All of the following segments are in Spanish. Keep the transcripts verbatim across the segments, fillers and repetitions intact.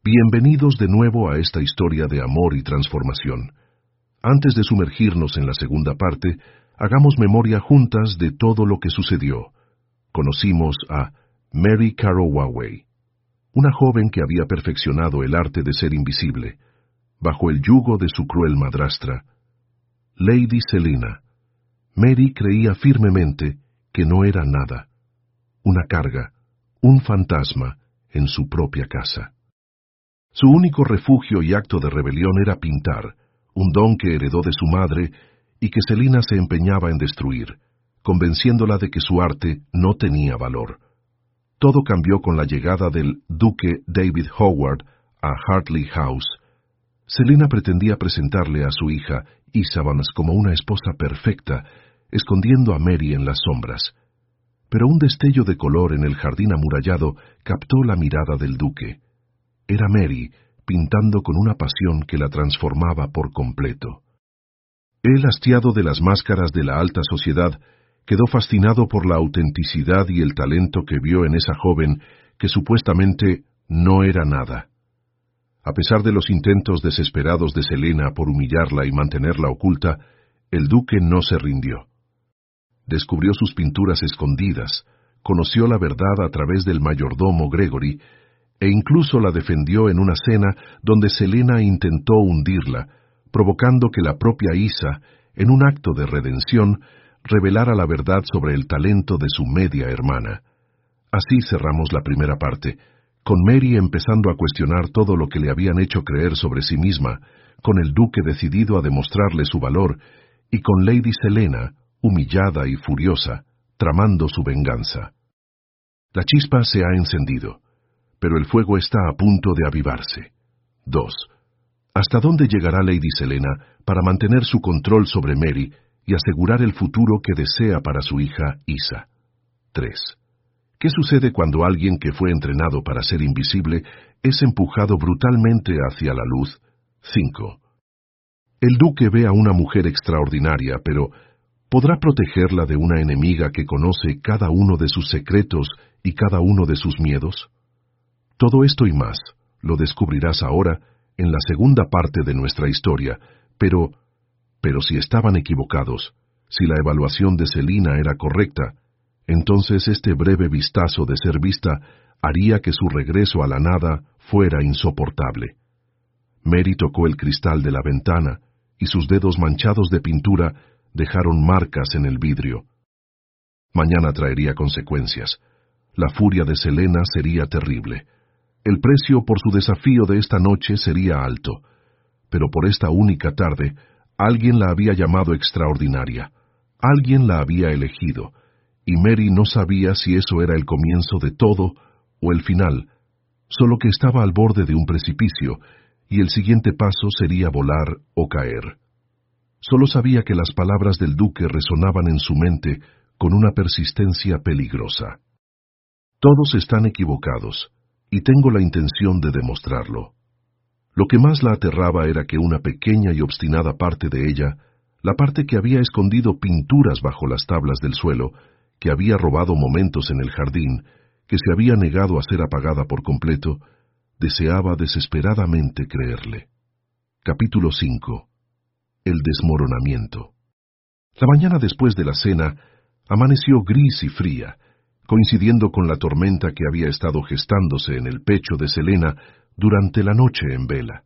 Bienvenidos de nuevo a esta historia de amor y transformación. Antes de sumergirnos en la segunda parte, hagamos memoria juntas de todo lo que sucedió. Conocimos a Mary Carrowaway, una joven que había perfeccionado el arte de ser invisible, bajo el yugo de su cruel madrastra, Lady Selina. Mary creía firmemente que no era nada, una carga, un fantasma en su propia casa. Su único refugio y acto de rebelión era pintar, un don que heredó de su madre y que Selina se empeñaba en destruir, convenciéndola de que su arte no tenía valor. Todo cambió con la llegada del duque David Howard a Hartley House. Selina pretendía presentarle a su hija Isabans como una esposa perfecta, escondiendo a Mary en las sombras. Pero un destello de color en el jardín amurallado captó la mirada del duque. Era Mary, pintando con una pasión que la transformaba por completo. Él, hastiado de las máscaras de la alta sociedad, quedó fascinado por la autenticidad y el talento que vio en esa joven que supuestamente no era nada. A pesar de los intentos desesperados de Selina por humillarla y mantenerla oculta, el duque no se rindió. Descubrió sus pinturas escondidas, conoció la verdad a través del mayordomo Gregory, e incluso la defendió en una cena donde Selina intentó hundirla, provocando que la propia Isa, en un acto de redención, revelara la verdad sobre el talento de su media hermana. Así cerramos la primera parte, con Mary empezando a cuestionar todo lo que le habían hecho creer sobre sí misma, con el duque decidido a demostrarle su valor, y con Lady Selina, humillada y furiosa, tramando su venganza. La chispa se ha encendido, pero el fuego está a punto de avivarse. dos. ¿Hasta dónde llegará Lady Selina para mantener su control sobre Mary y asegurar el futuro que desea para su hija Isa? tres. ¿Qué sucede cuando alguien que fue entrenado para ser invisible es empujado brutalmente hacia la luz? cinco. El duque ve a una mujer extraordinaria, pero ¿podrá protegerla de una enemiga que conoce cada uno de sus secretos y cada uno de sus miedos? Todo esto y más lo descubrirás ahora en la segunda parte de nuestra historia, pero, pero si estaban equivocados, si la evaluación de Selina era correcta, entonces este breve vistazo de ser vista haría que su regreso a la nada fuera insoportable. Mary tocó el cristal de la ventana y sus dedos manchados de pintura dejaron marcas en el vidrio. Mañana traería consecuencias. La furia de Selena sería terrible. El precio por su desafío de esta noche sería alto, pero por esta única tarde, alguien la había llamado extraordinaria, alguien la había elegido, y Mary no sabía si eso era el comienzo de todo o el final, solo que estaba al borde de un precipicio, y el siguiente paso sería volar o caer. Solo sabía que las palabras del duque resonaban en su mente con una persistencia peligrosa. Todos están equivocados, y tengo la intención de demostrarlo. Lo que más la aterraba era que una pequeña y obstinada parte de ella, la parte que había escondido pinturas bajo las tablas del suelo, que había robado momentos en el jardín, que se había negado a ser apagada por completo, deseaba desesperadamente creerle. Capítulo cinco. El desmoronamiento. La mañana después de la cena, amaneció gris y fría, coincidiendo con la tormenta que había estado gestándose en el pecho de Selena durante la noche en vela.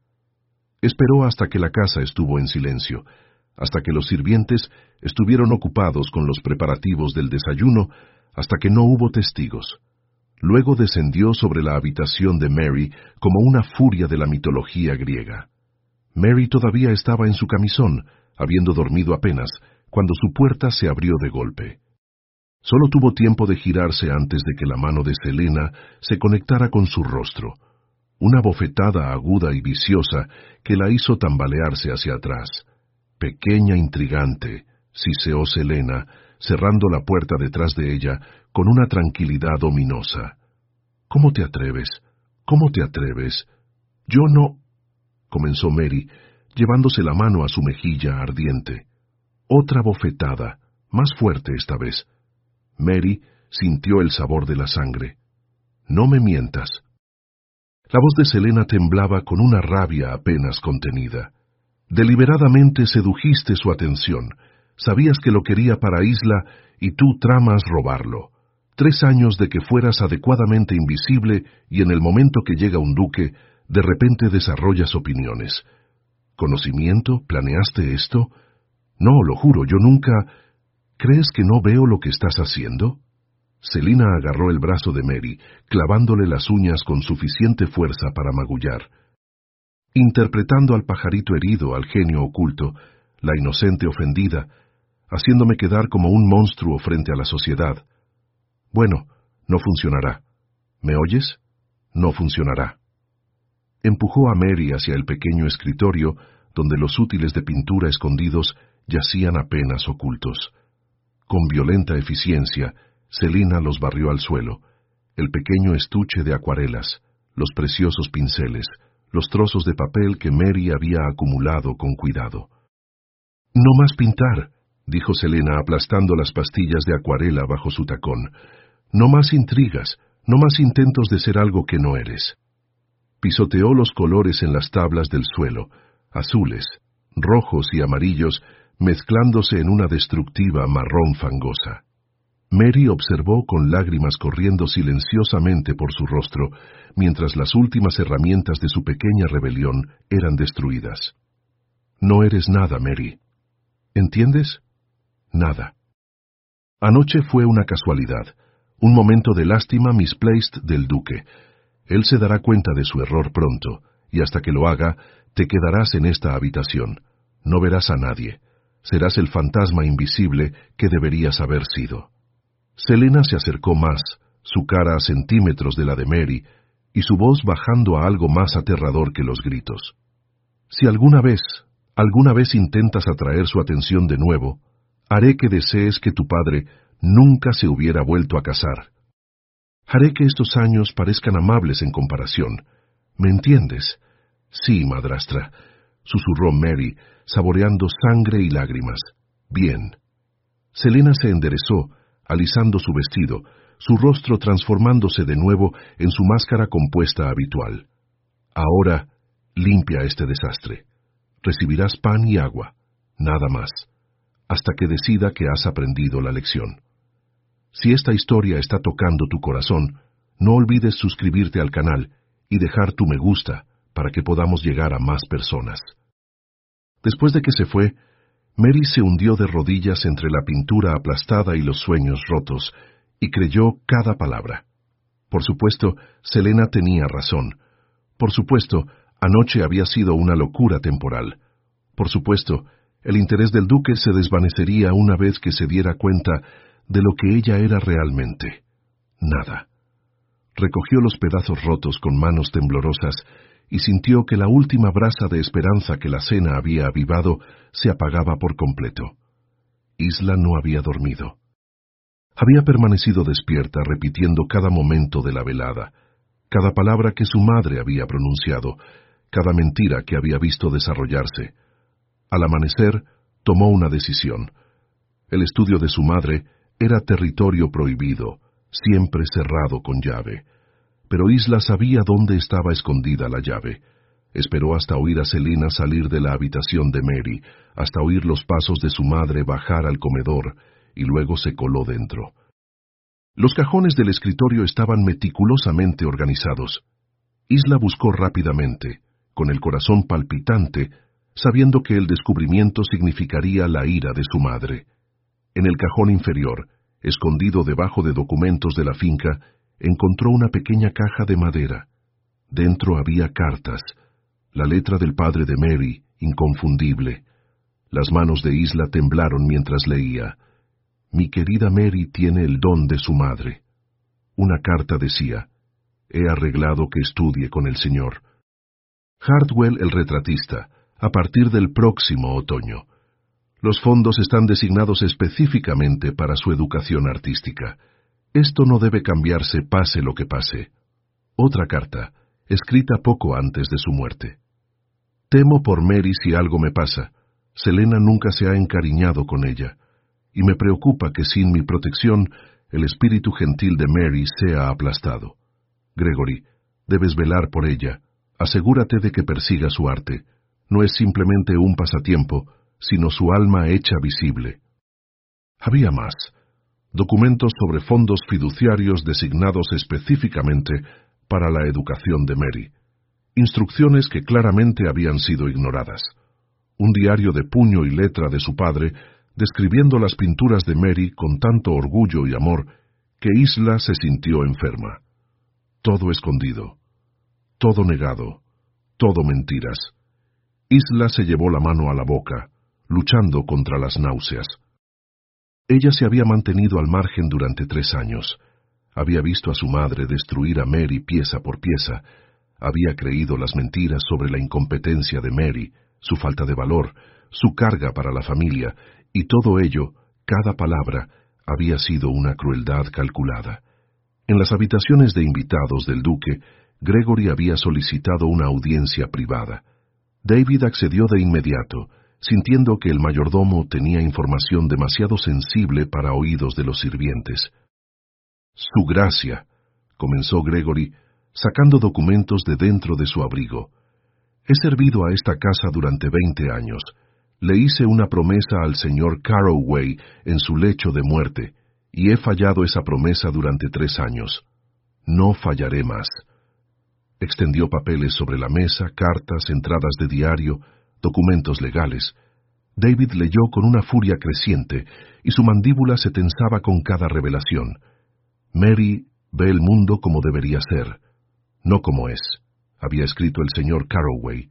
Esperó hasta que la casa estuvo en silencio, hasta que los sirvientes estuvieron ocupados con los preparativos del desayuno, hasta que no hubo testigos. Luego descendió sobre la habitación de Mary como una furia de la mitología griega. Mary todavía estaba en su camisón, habiendo dormido apenas, cuando su puerta se abrió de golpe. Solo tuvo tiempo de girarse antes de que la mano de Selena se conectara con su rostro, una bofetada aguda y viciosa que la hizo tambalearse hacia atrás. Pequeña intrigante, siseó Selena, cerrando la puerta detrás de ella con una tranquilidad ominosa. ¿Cómo te atreves? ¿Cómo te atreves? Yo no... comenzó Mary, llevándose la mano a su mejilla ardiente. Otra bofetada, más fuerte esta vez. Mary sintió el sabor de la sangre. No me mientas. La voz de Selena temblaba con una rabia apenas contenida. Deliberadamente sedujiste su atención. Sabías que lo quería para Isla y tú tramas robarlo. Tres años de que fueras adecuadamente invisible y en el momento que llega un duque, de repente desarrollas opiniones. ¿Conocimiento? ¿Planeaste esto? No, lo juro, yo nunca... ¿Crees que no veo lo que estás haciendo? Selena agarró el brazo de Mary, clavándole las uñas con suficiente fuerza para magullar. Interpretando al pajarito herido, al genio oculto, la inocente ofendida, haciéndome quedar como un monstruo frente a la sociedad. Bueno, no funcionará. ¿Me oyes? No funcionará. Empujó a Mary hacia el pequeño escritorio, donde los útiles de pintura escondidos yacían apenas ocultos. Con violenta eficiencia, Selena los barrió al suelo, el pequeño estuche de acuarelas, los preciosos pinceles, los trozos de papel que Mary había acumulado con cuidado. «No más pintar», dijo Selena aplastando las pastillas de acuarela bajo su tacón. «No más intrigas, no más intentos de ser algo que no eres». Pisoteó los colores en las tablas del suelo, azules, rojos y amarillos, mezclándose en una destructiva marrón fangosa. Mary observó con lágrimas corriendo silenciosamente por su rostro, mientras las últimas herramientas de su pequeña rebelión eran destruidas. «No eres nada, Mary. ¿Entiendes? Nada». Anoche fue una casualidad, un momento de lástima misplaced del duque. Él se dará cuenta de su error pronto, y hasta que lo haga, te quedarás en esta habitación. No verás a nadie. Serás el fantasma invisible que deberías haber sido. Selena se acercó más, su cara a centímetros de la de Mary, y su voz bajando a algo más aterrador que los gritos. Si alguna vez, alguna vez intentas atraer su atención de nuevo, haré que desees que tu padre nunca se hubiera vuelto a casar. Haré que estos años parezcan amables en comparación. ¿Me entiendes? Sí, madrastra, susurró Mary, saboreando sangre y lágrimas. Bien. Selena se enderezó, alisando su vestido, su rostro transformándose de nuevo en su máscara compuesta habitual. Ahora, limpia este desastre. Recibirás pan y agua, nada más, hasta que decida que has aprendido la lección. Si esta historia está tocando tu corazón, no olvides suscribirte al canal y dejar tu me gusta para que podamos llegar a más personas. Después de que se fue, Mary se hundió de rodillas entre la pintura aplastada y los sueños rotos, y creyó cada palabra. Por supuesto, Selena tenía razón. Por supuesto, anoche había sido una locura temporal. Por supuesto, el interés del duque se desvanecería una vez que se diera cuenta de lo que ella era realmente. Nada. Recogió los pedazos rotos con manos temblorosas y sintió que la última brasa de esperanza que la cena había avivado se apagaba por completo. Isla no había dormido. Había permanecido despierta repitiendo cada momento de la velada, cada palabra que su madre había pronunciado, cada mentira que había visto desarrollarse. Al amanecer, tomó una decisión. El estudio de su madre era territorio prohibido, siempre cerrado con llave. Pero Isla sabía dónde estaba escondida la llave. Esperó hasta oír a Selena salir de la habitación de Mary, hasta oír los pasos de su madre bajar al comedor, y luego se coló dentro. Los cajones del escritorio estaban meticulosamente organizados. Isla buscó rápidamente, con el corazón palpitante, sabiendo que el descubrimiento significaría la ira de su madre. En el cajón inferior, escondido debajo de documentos de la finca, encontró una pequeña caja de madera. Dentro había cartas, la letra del padre de Mary, inconfundible. Las manos de Isla temblaron mientras leía. Mi querida Mary tiene el don de su madre. Una carta decía, he arreglado que estudie con el señor Hartwell el retratista, a partir del próximo otoño. Los fondos están designados específicamente para su educación artística. Esto no debe cambiarse pase lo que pase. Otra carta, escrita poco antes de su muerte. Temo por Mary si algo me pasa. Selena nunca se ha encariñado con ella, y me preocupa que sin mi protección el espíritu gentil de Mary sea aplastado. Gregory, Debes velar por ella. Asegúrate de que persiga su arte. No es simplemente un pasatiempo, sino su alma hecha visible. Había más. Documentos sobre fondos fiduciarios designados específicamente para la educación de Mary. Instrucciones que claramente habían sido ignoradas. Un diario de puño y letra de su padre, describiendo las pinturas de Mary con tanto orgullo y amor, que Isla se sintió enferma. Todo escondido. Todo negado. Todo mentiras. Isla se llevó la mano a la boca, luchando contra las náuseas. Ella se había mantenido al margen durante tres años. Había visto a su madre destruir a Mary pieza por pieza. Había creído las mentiras sobre la incompetencia de Mary, su falta de valor, su carga para la familia, y todo ello, cada palabra, había sido una crueldad calculada. En las habitaciones de invitados del duque, Gregory había solicitado una audiencia privada. David accedió de inmediato, sintiendo que el mayordomo tenía información demasiado sensible para oídos de los sirvientes. «Su gracia», comenzó Gregory, sacando documentos de dentro de su abrigo. «He servido a esta casa durante veinte años. Le hice una promesa al señor Carroway en su lecho de muerte, y he fallado esa promesa durante tres años. No fallaré más». Extendió papeles sobre la mesa, cartas, entradas de diario, documentos legales. David leyó con una furia creciente, y su mandíbula se tensaba con cada revelación. «Mary ve el mundo como debería ser, no como es», había escrito el señor Carroway.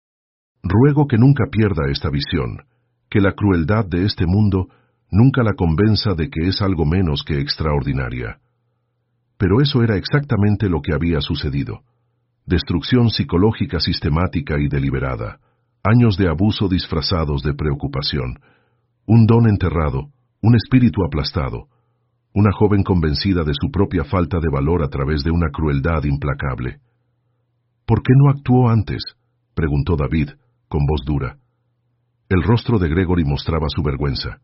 «Ruego que nunca pierda esta visión, que la crueldad de este mundo nunca la convenza de que es algo menos que extraordinaria». Pero eso era exactamente lo que había sucedido. Destrucción psicológica sistemática y deliberada, años de abuso disfrazados de preocupación, un don enterrado, un espíritu aplastado, una joven convencida de su propia falta de valor a través de una crueldad implacable. «¿Por qué no actuó antes?», preguntó David, con voz dura. El rostro de Gregory mostraba su vergüenza.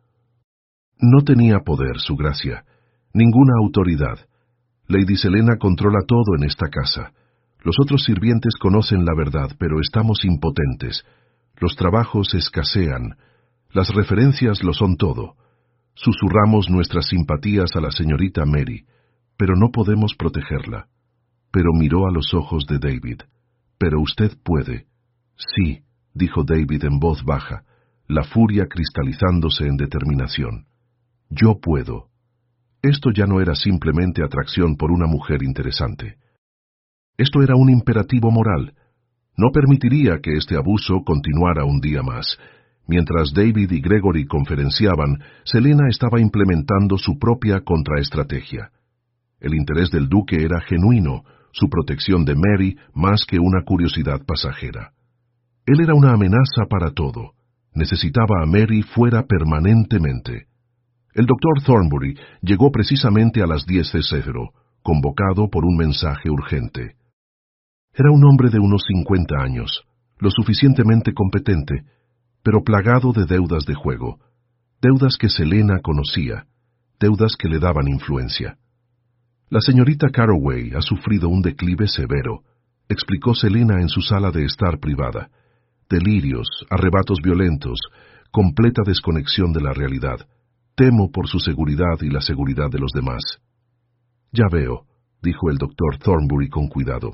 «No tenía poder, su gracia, ninguna autoridad. Lady Selena controla todo en esta casa. Los otros sirvientes conocen la verdad, pero estamos impotentes. Los trabajos escasean. Las referencias lo son todo. Susurramos nuestras simpatías a la señorita Mary, pero no podemos protegerla». Pero miró a los ojos de David. «Pero usted puede». «Sí», dijo David en voz baja, la furia cristalizándose en determinación. «Yo puedo». Esto ya no era simplemente atracción por una mujer interesante. Esto era un imperativo moral. No permitiría que este abuso continuara un día más. Mientras David y Gregory conferenciaban, Selena estaba implementando su propia contraestrategia. El interés del duque era genuino, su protección de Mary más que una curiosidad pasajera. Él era una amenaza para todo. Necesitaba a Mary fuera permanentemente. El doctor Thornbury llegó precisamente a las diez de cero, convocado por un mensaje urgente. Era un hombre de unos cincuenta años, lo suficientemente competente, pero plagado de deudas de juego, deudas que Selena conocía, deudas que le daban influencia. «La señorita Carroway ha sufrido un declive severo», explicó Selena en su sala de estar privada. «Delirios, arrebatos violentos, completa desconexión de la realidad. Temo por su seguridad y la seguridad de los demás». «Ya veo», dijo el doctor Thornbury con cuidado.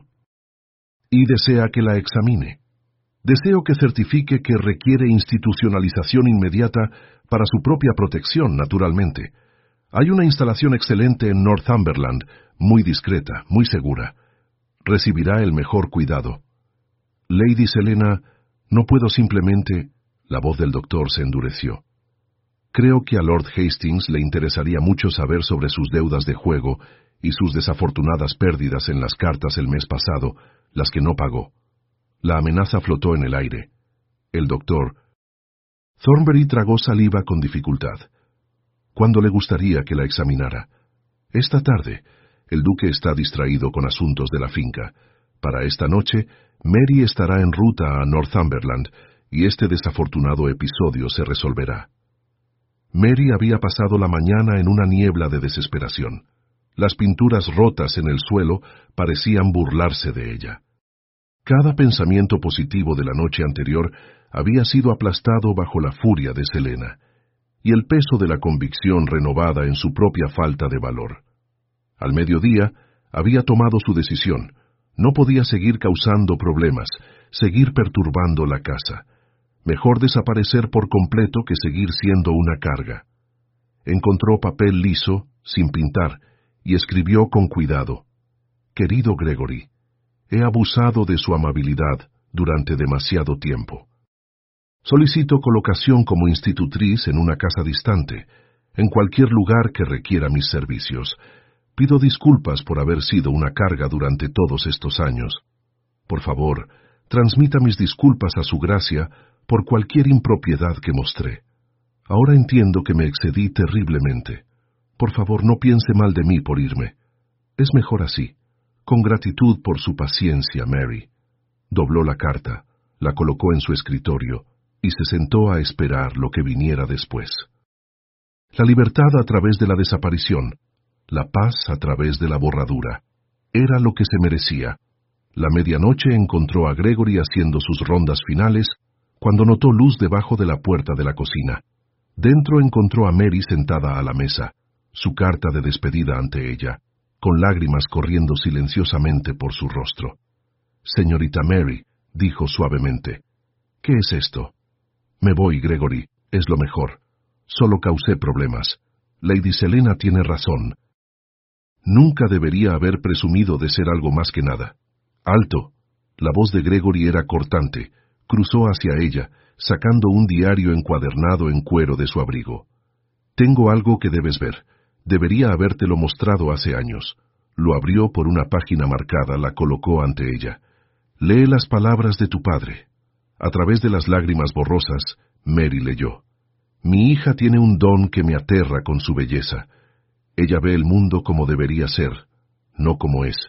«Y desea que la examine. Deseo que certifique que requiere institucionalización inmediata para su propia protección, naturalmente. Hay una instalación excelente en Northumberland, muy discreta, muy segura. Recibirá el mejor cuidado. Lady Selena, no puedo simplemente...» La voz del doctor se endureció. «Creo que a Lord Hastings le interesaría mucho saber sobre sus deudas de juego y sus desafortunadas pérdidas en las cartas el mes pasado, las que no pagó». La amenaza flotó en el aire. El doctor... Thornbury tragó saliva con dificultad. ¿Cuándo le gustaría que la examinara? Esta tarde. El duque está distraído con asuntos de la finca. Para esta noche, Mary estará en ruta a Northumberland, y este desafortunado episodio se resolverá. Mary había pasado la mañana en una niebla de desesperación. Las pinturas rotas en el suelo parecían burlarse de ella. Cada pensamiento positivo de la noche anterior había sido aplastado bajo la furia de Selena, y el peso de la convicción renovada en su propia falta de valor. Al mediodía, había tomado su decisión. No podía seguir causando problemas, seguir perturbando la casa. Mejor desaparecer por completo que seguir siendo una carga. Encontró papel liso, sin pintar, y escribió con cuidado: «Querido Gregory, he abusado de su amabilidad durante demasiado tiempo. Solicito colocación como institutriz en una casa distante, en cualquier lugar que requiera mis servicios. Pido disculpas por haber sido una carga durante todos estos años. Por favor, transmita mis disculpas a su gracia por cualquier impropiedad que mostré. Ahora entiendo que me excedí terriblemente. Por favor, no piense mal de mí por irme. Es mejor así. Con gratitud por su paciencia, Mary». Dobló la carta, la colocó en su escritorio y se sentó a esperar lo que viniera después. La libertad a través de la desaparición, la paz a través de la borradura, era lo que se merecía. La medianoche encontró a Gregory haciendo sus rondas finales cuando notó luz debajo de la puerta de la cocina. Dentro encontró a Mary sentada a la mesa, su carta de despedida ante ella, con lágrimas corriendo silenciosamente por su rostro. «Señorita Mary», dijo suavemente, «¿qué es esto?» «Me voy, Gregory, es lo mejor. Solo causé problemas. Lady Selena tiene razón. Nunca debería haber presumido de ser algo más que nada». «¡Alto!». La voz de Gregory era cortante. Cruzó hacia ella, sacando un diario encuadernado en cuero de su abrigo. «Tengo algo que debes ver. Debería habértelo mostrado hace años». Lo abrió por una página marcada, la colocó ante ella. «Lee las palabras de tu padre». A través de las lágrimas borrosas, Mary leyó: «Mi hija tiene un don que me aterra con su belleza. Ella ve el mundo como debería ser, no como es.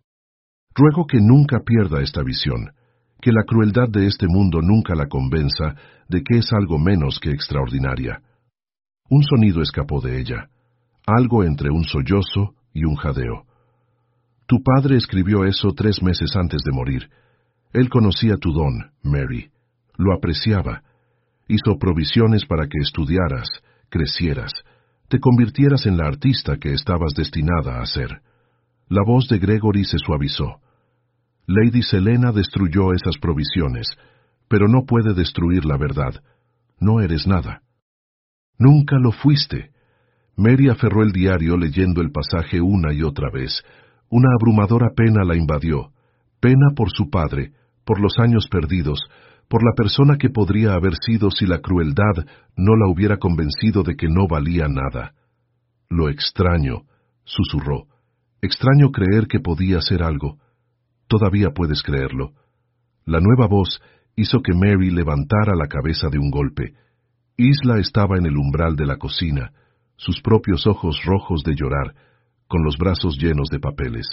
Ruego que nunca pierda esta visión, que la crueldad de este mundo nunca la convenza de que es algo menos que extraordinaria». Un sonido escapó de ella, algo entre un sollozo y un jadeo. «Tu padre escribió eso tres meses antes de morir. Él conocía tu don, Mary. Lo apreciaba. Hizo provisiones para que estudiaras, crecieras, te convirtieras en la artista que estabas destinada a ser». La voz de Gregory se suavizó. «Lady Selena destruyó esas provisiones, pero no puede destruir la verdad. No eres nada». «Nunca lo fuiste». Mary aferró el diario leyendo el pasaje una y otra vez. Una abrumadora pena la invadió. Pena por su padre, por los años perdidos, por la persona que podría haber sido si la crueldad no la hubiera convencido de que no valía nada. «Lo extraño», susurró. «Extraño creer que podía ser algo. Todavía puedes creerlo». La nueva voz hizo que Mary levantara la cabeza de un golpe. Isla estaba en el umbral de la cocina, sus propios ojos rojos de llorar, con los brazos llenos de papeles.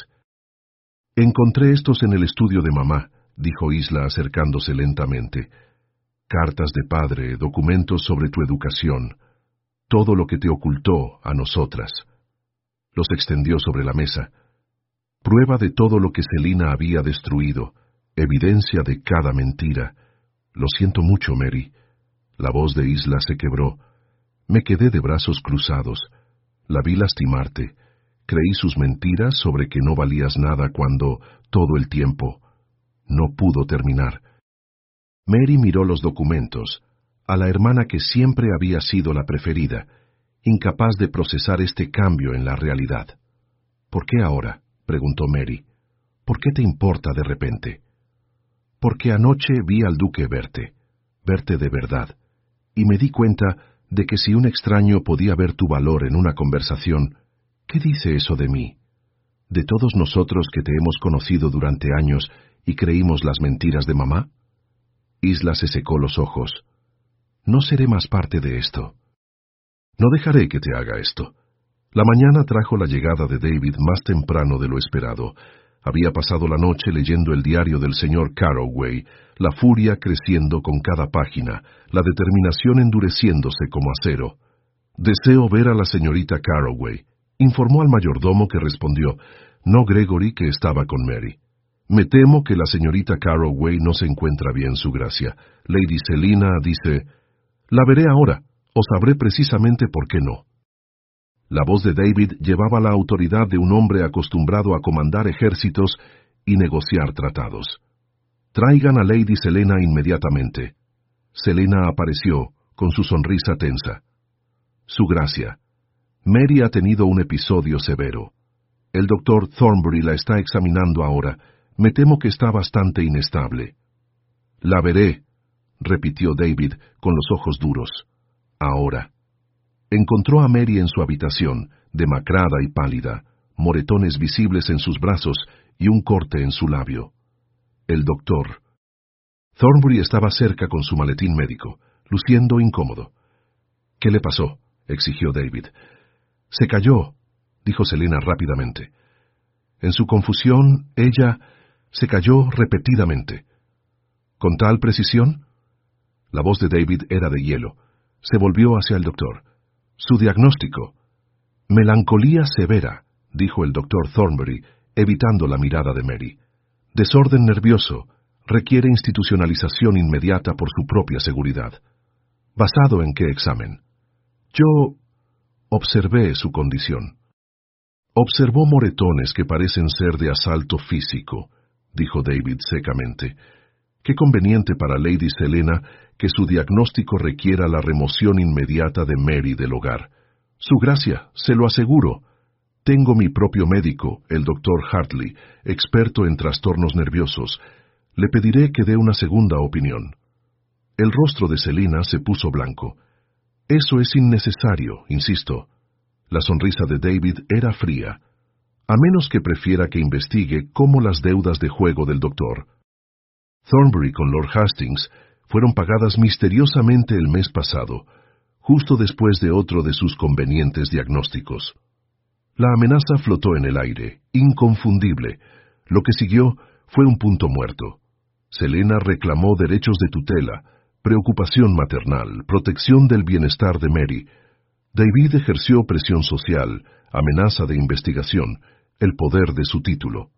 «Encontré estos en el estudio de mamá», dijo Isla acercándose lentamente. «Cartas de padre, documentos sobre tu educación, todo lo que te ocultó a nosotras». Los extendió sobre la mesa. Prueba de todo lo que Selena había destruido, evidencia de cada mentira. «Lo siento mucho, Mary». La voz de Isla se quebró. «Me quedé de brazos cruzados. La vi lastimarte. Creí sus mentiras sobre que no valías nada cuando, todo el tiempo, no pudo terminar». Mary miró los documentos, a la hermana que siempre había sido la preferida, incapaz de procesar este cambio en la realidad. «¿Por qué ahora?», preguntó Mary. «¿Por qué te importa de repente?» «Porque anoche vi al duque verte, verte de verdad, y me di cuenta de que si un extraño podía ver tu valor en una conversación, ¿qué dice eso de mí? ¿De todos nosotros que te hemos conocido durante años y creímos las mentiras de mamá?» Isla se secó los ojos. «No seré más parte de esto». «No dejaré que te haga esto». La mañana trajo la llegada de David más temprano de lo esperado. Había pasado la noche leyendo el diario del señor Carroway, la furia creciendo con cada página, la determinación endureciéndose como acero. «Deseo ver a la señorita Carroway», Informó al mayordomo, que respondió, no Gregory, que estaba con Mary. Me temo que la señorita Carroway no se encuentra bien, su gracia. Lady Selina dice, la veré ahora, o sabré precisamente por qué no. La voz de David llevaba la autoridad de un hombre acostumbrado a comandar ejércitos y negociar tratados. Traigan a Lady Selina inmediatamente. Selina apareció, con su sonrisa tensa. Su gracia. Mary ha tenido un episodio severo. El doctor Thornbury la está examinando ahora. Me temo que está bastante inestable. La veré, repitió David con los ojos duros. Ahora. Encontró a Mary en su habitación, demacrada y pálida, moretones visibles en sus brazos y un corte en su labio. El doctor. Thornbury estaba cerca con su maletín médico, luciendo incómodo. ¿Qué le pasó?, exigió David. Se cayó, dijo Selina rápidamente. En su confusión, ella se cayó repetidamente. ¿Con tal precisión? La voz de David era de hielo. Se volvió hacia el doctor. Su diagnóstico. Melancolía severa, dijo el doctor Thornbury, evitando la mirada de Mary. Desorden nervioso. Requiere institucionalización inmediata por su propia seguridad. ¿Basado en qué examen? Yo observé su condición. Observó moretones que parecen ser de asalto físico, dijo David secamente. Qué conveniente para Lady Selina que su diagnóstico requiera la remoción inmediata de Mary del hogar. Su gracia, se lo aseguro. Tengo mi propio médico, el doctor Hartley, experto en trastornos nerviosos. Le pediré que dé una segunda opinión. El rostro de Selina se puso blanco. Eso es innecesario, insisto. La sonrisa de David era fría. A menos que prefiera que investigue cómo las deudas de juego del doctor Thornbury con Lord Hastings fueron pagadas misteriosamente el mes pasado, justo después de otro de sus convenientes diagnósticos. La amenaza flotó en el aire, inconfundible. Lo que siguió fue un punto muerto. Selina reclamó derechos de tutela, preocupación maternal, protección del bienestar de Mary. David ejerció presión social, amenaza de investigación, el poder de su título.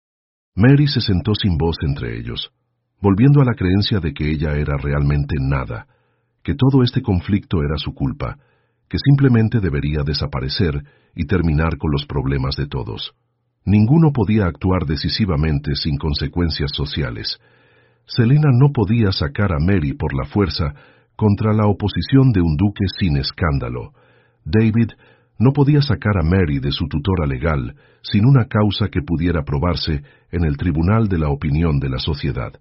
Mary se sentó sin voz entre ellos, volviendo a la creencia de que ella era realmente nada, que todo este conflicto era su culpa, que simplemente debería desaparecer y terminar con los problemas de todos. Ninguno podía actuar decisivamente sin consecuencias sociales. Selina no podía sacar a Mary por la fuerza contra la oposición de un duque sin escándalo. David no podía sacar a Mary de su tutora legal sin una causa que pudiera probarse en el tribunal de la opinión de la sociedad.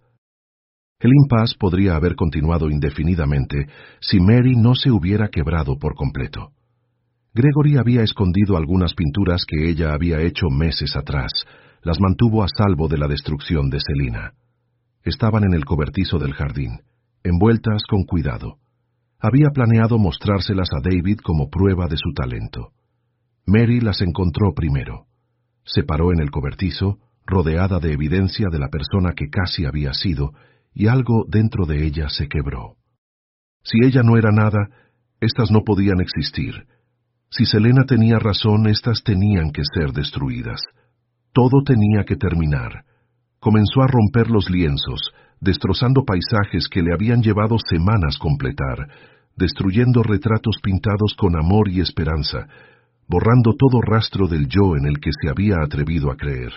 El impasse podría haber continuado indefinidamente si Mary no se hubiera quebrado por completo. Gregory había escondido algunas pinturas que ella había hecho meses atrás. Las mantuvo a salvo de la destrucción de Selina. Estaban en el cobertizo del jardín, envueltas con cuidado. Había planeado mostrárselas a David como prueba de su talento. Mary las encontró primero. Se paró en el cobertizo, rodeada de evidencia de la persona que casi había sido, y algo dentro de ella se quebró. Si ella no era nada, éstas no podían existir. Si Selena tenía razón, éstas tenían que ser destruidas. Todo tenía que terminar. Comenzó a romper los lienzos, destrozando paisajes que le habían llevado semanas completar, destruyendo retratos pintados con amor y esperanza, borrando todo rastro del yo en el que se había atrevido a creer.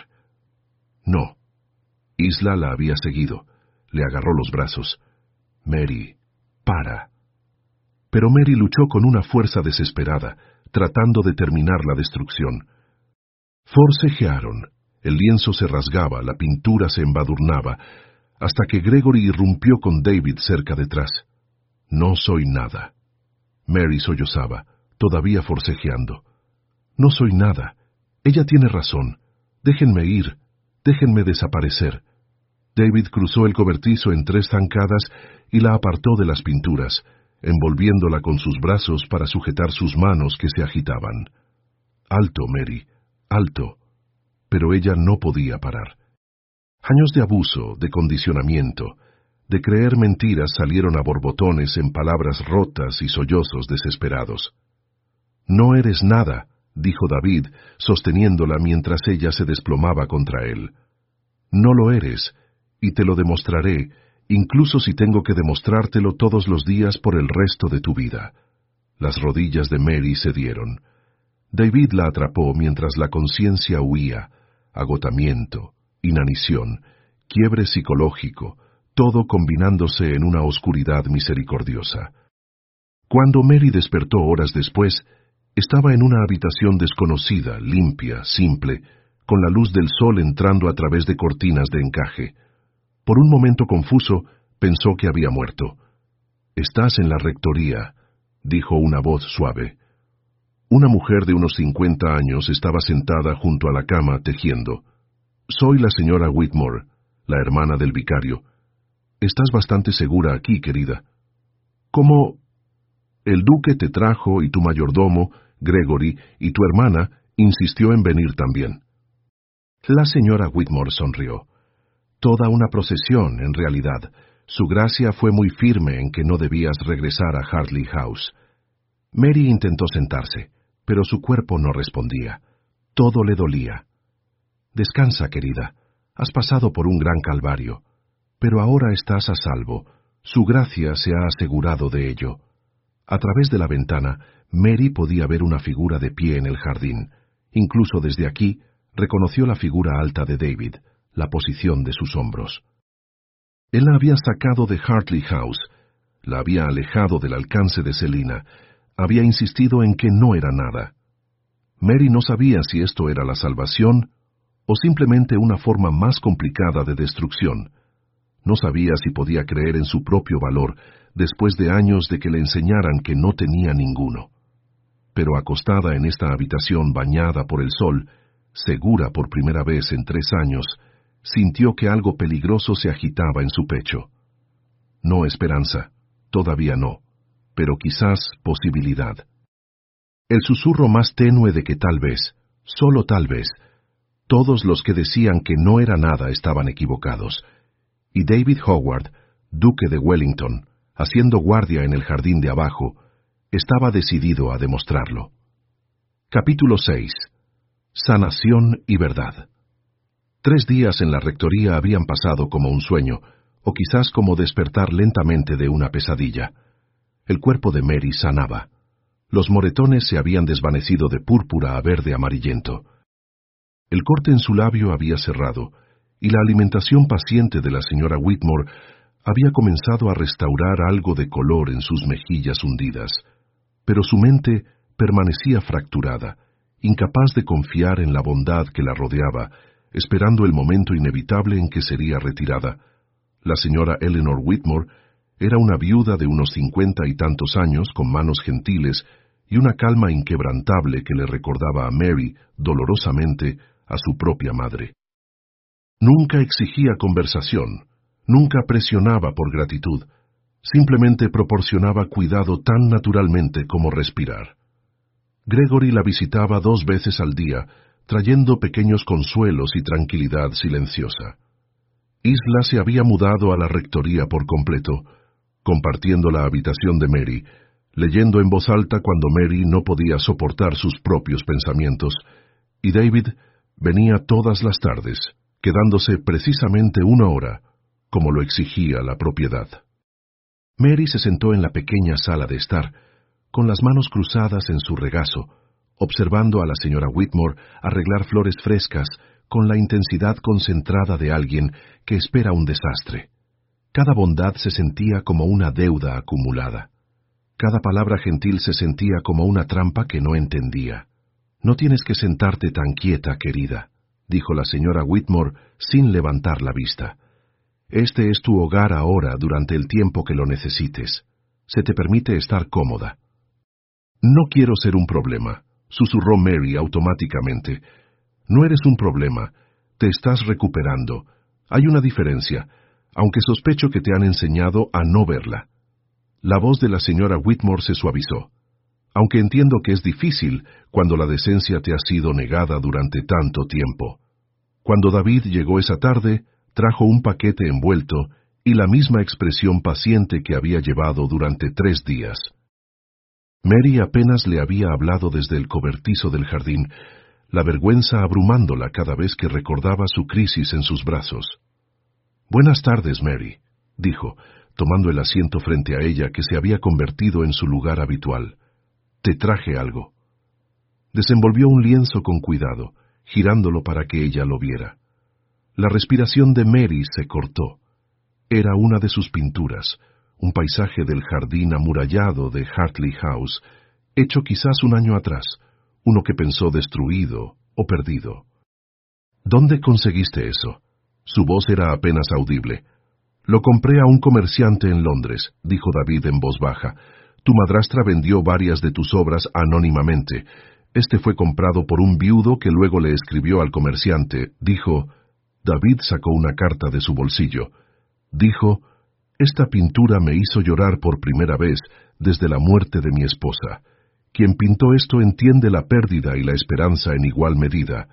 No. Isla la había seguido. Le agarró los brazos. Mary, para. Pero Mary luchó con una fuerza desesperada, tratando de terminar la destrucción. Forcejearon. El lienzo se rasgaba, la pintura se embadurnaba, hasta que Gregory irrumpió con David cerca detrás. No soy nada. Mary sollozaba, todavía forcejeando. No soy nada. Ella tiene razón. Déjenme ir. Déjenme desaparecer. David cruzó el cobertizo en tres zancadas y la apartó de las pinturas, envolviéndola con sus brazos para sujetar sus manos que se agitaban. Alto, Mary, alto. Pero ella no podía parar. Años de abuso, de condicionamiento, de creer mentiras salieron a borbotones en palabras rotas y sollozos desesperados. No eres nada, dijo David, sosteniéndola mientras ella se desplomaba contra él. No lo eres, y te lo demostraré, incluso si tengo que demostrártelo todos los días por el resto de tu vida. Las rodillas de Mary cedieron. David la atrapó mientras la conciencia huía, agotamiento, inanición, quiebre psicológico, todo combinándose en una oscuridad misericordiosa. Cuando Mary despertó horas después, estaba en una habitación desconocida, limpia, simple, con la luz del sol entrando a través de cortinas de encaje. Por un momento confuso, pensó que había muerto. «Estás en la rectoría», dijo una voz suave. Una mujer de unos cincuenta años estaba sentada junto a la cama tejiendo. «Soy la señora Whitmore, la hermana del vicario. Estás bastante segura aquí, querida». «¿Cómo?» «El duque te trajo y tu mayordomo, Gregory, y tu hermana insistió en venir también». La señora Whitmore sonrió. Toda una procesión, en realidad. Su gracia fue muy firme en que no debías regresar a Hartley House. Mary intentó sentarse, pero su cuerpo no respondía. Todo le dolía. «Descansa, querida. Has pasado por un gran calvario. Pero ahora estás a salvo. Su gracia se ha asegurado de ello». A través de la ventana, Mary podía ver una figura de pie en el jardín. Incluso desde aquí, reconoció la figura alta de David, la posición de sus hombros. Él la había sacado de Hartley House, la había alejado del alcance de Selina, había insistido en que no era nada. Mary no sabía si esto era la salvación o simplemente una forma más complicada de destrucción. No sabía si podía creer en su propio valor después de años de que le enseñaran que no tenía ninguno. Pero acostada en esta habitación bañada por el sol, segura por primera vez en tres años, sintió que algo peligroso se agitaba en su pecho. No esperanza, todavía no, pero quizás posibilidad. El susurro más tenue de que tal vez, solo tal vez, todos los que decían que no era nada estaban equivocados, y David Howard, duque de Wellington, haciendo guardia en el jardín de abajo, estaba decidido a demostrarlo. Capítulo seis. Sanación y verdad. Tres días en la rectoría habían pasado como un sueño, o quizás como despertar lentamente de una pesadilla. El cuerpo de Mary sanaba. Los moretones se habían desvanecido de púrpura a verde amarillento. El corte en su labio había cerrado, y la alimentación paciente de la señora Whitmore había comenzado a restaurar algo de color en sus mejillas hundidas, pero su mente permanecía fracturada, incapaz de confiar en la bondad que la rodeaba, esperando el momento inevitable en que sería retirada. La señora Eleanor Whitmore era una viuda de unos cincuenta y tantos años con manos gentiles y una calma inquebrantable que le recordaba a Mary, dolorosamente, a su propia madre. Nunca exigía conversación, nunca presionaba por gratitud, simplemente proporcionaba cuidado tan naturalmente como respirar. Gregory la visitaba dos veces al día, trayendo pequeños consuelos y tranquilidad silenciosa. Isla se había mudado a la rectoría por completo, compartiendo la habitación de Mary, leyendo en voz alta cuando Mary no podía soportar sus propios pensamientos, y David venía todas las tardes, quedándose precisamente una hora, como lo exigía la propiedad. Mary se sentó en la pequeña sala de estar, con las manos cruzadas en su regazo, observando a la señora Whitmore arreglar flores frescas con la intensidad concentrada de alguien que espera un desastre. Cada bondad se sentía como una deuda acumulada. Cada palabra gentil se sentía como una trampa que no entendía. «No tienes que sentarte tan quieta, querida», dijo la señora Whitmore sin levantar la vista. «Este es tu hogar ahora durante el tiempo que lo necesites. Se te permite estar cómoda». «No quiero ser un problema», susurró Mary automáticamente. «No eres un problema. Te estás recuperando. Hay una diferencia, aunque sospecho que te han enseñado a no verla». La voz de la señora Whitmore se suavizó. «Aunque entiendo que es difícil cuando la decencia te ha sido negada durante tanto tiempo». Cuando David llegó esa tarde, trajo un paquete envuelto y la misma expresión paciente que había llevado durante tres días. Mary apenas le había hablado desde el cobertizo del jardín, la vergüenza abrumándola cada vez que recordaba su crisis en sus brazos. «Buenas tardes, Mary», dijo, tomando el asiento frente a ella que se había convertido en su lugar habitual. «Te traje algo». Desenvolvió un lienzo con cuidado, girándolo para que ella lo viera. La respiración de Mary se cortó. Era una de sus pinturas, un paisaje del jardín amurallado de Hartley House, hecho quizás un año atrás, uno que pensó destruido o perdido. «¿Dónde conseguiste eso?» Su voz era apenas audible. «Lo compré a un comerciante en Londres», dijo David en voz baja. «Tu madrastra vendió varias de tus obras anónimamente. Este fue comprado por un viudo que luego le escribió al comerciante. Dijo...» David sacó una carta de su bolsillo. Dijo: «Esta pintura me hizo llorar por primera vez desde la muerte de mi esposa. Quien pintó esto entiende la pérdida y la esperanza en igual medida.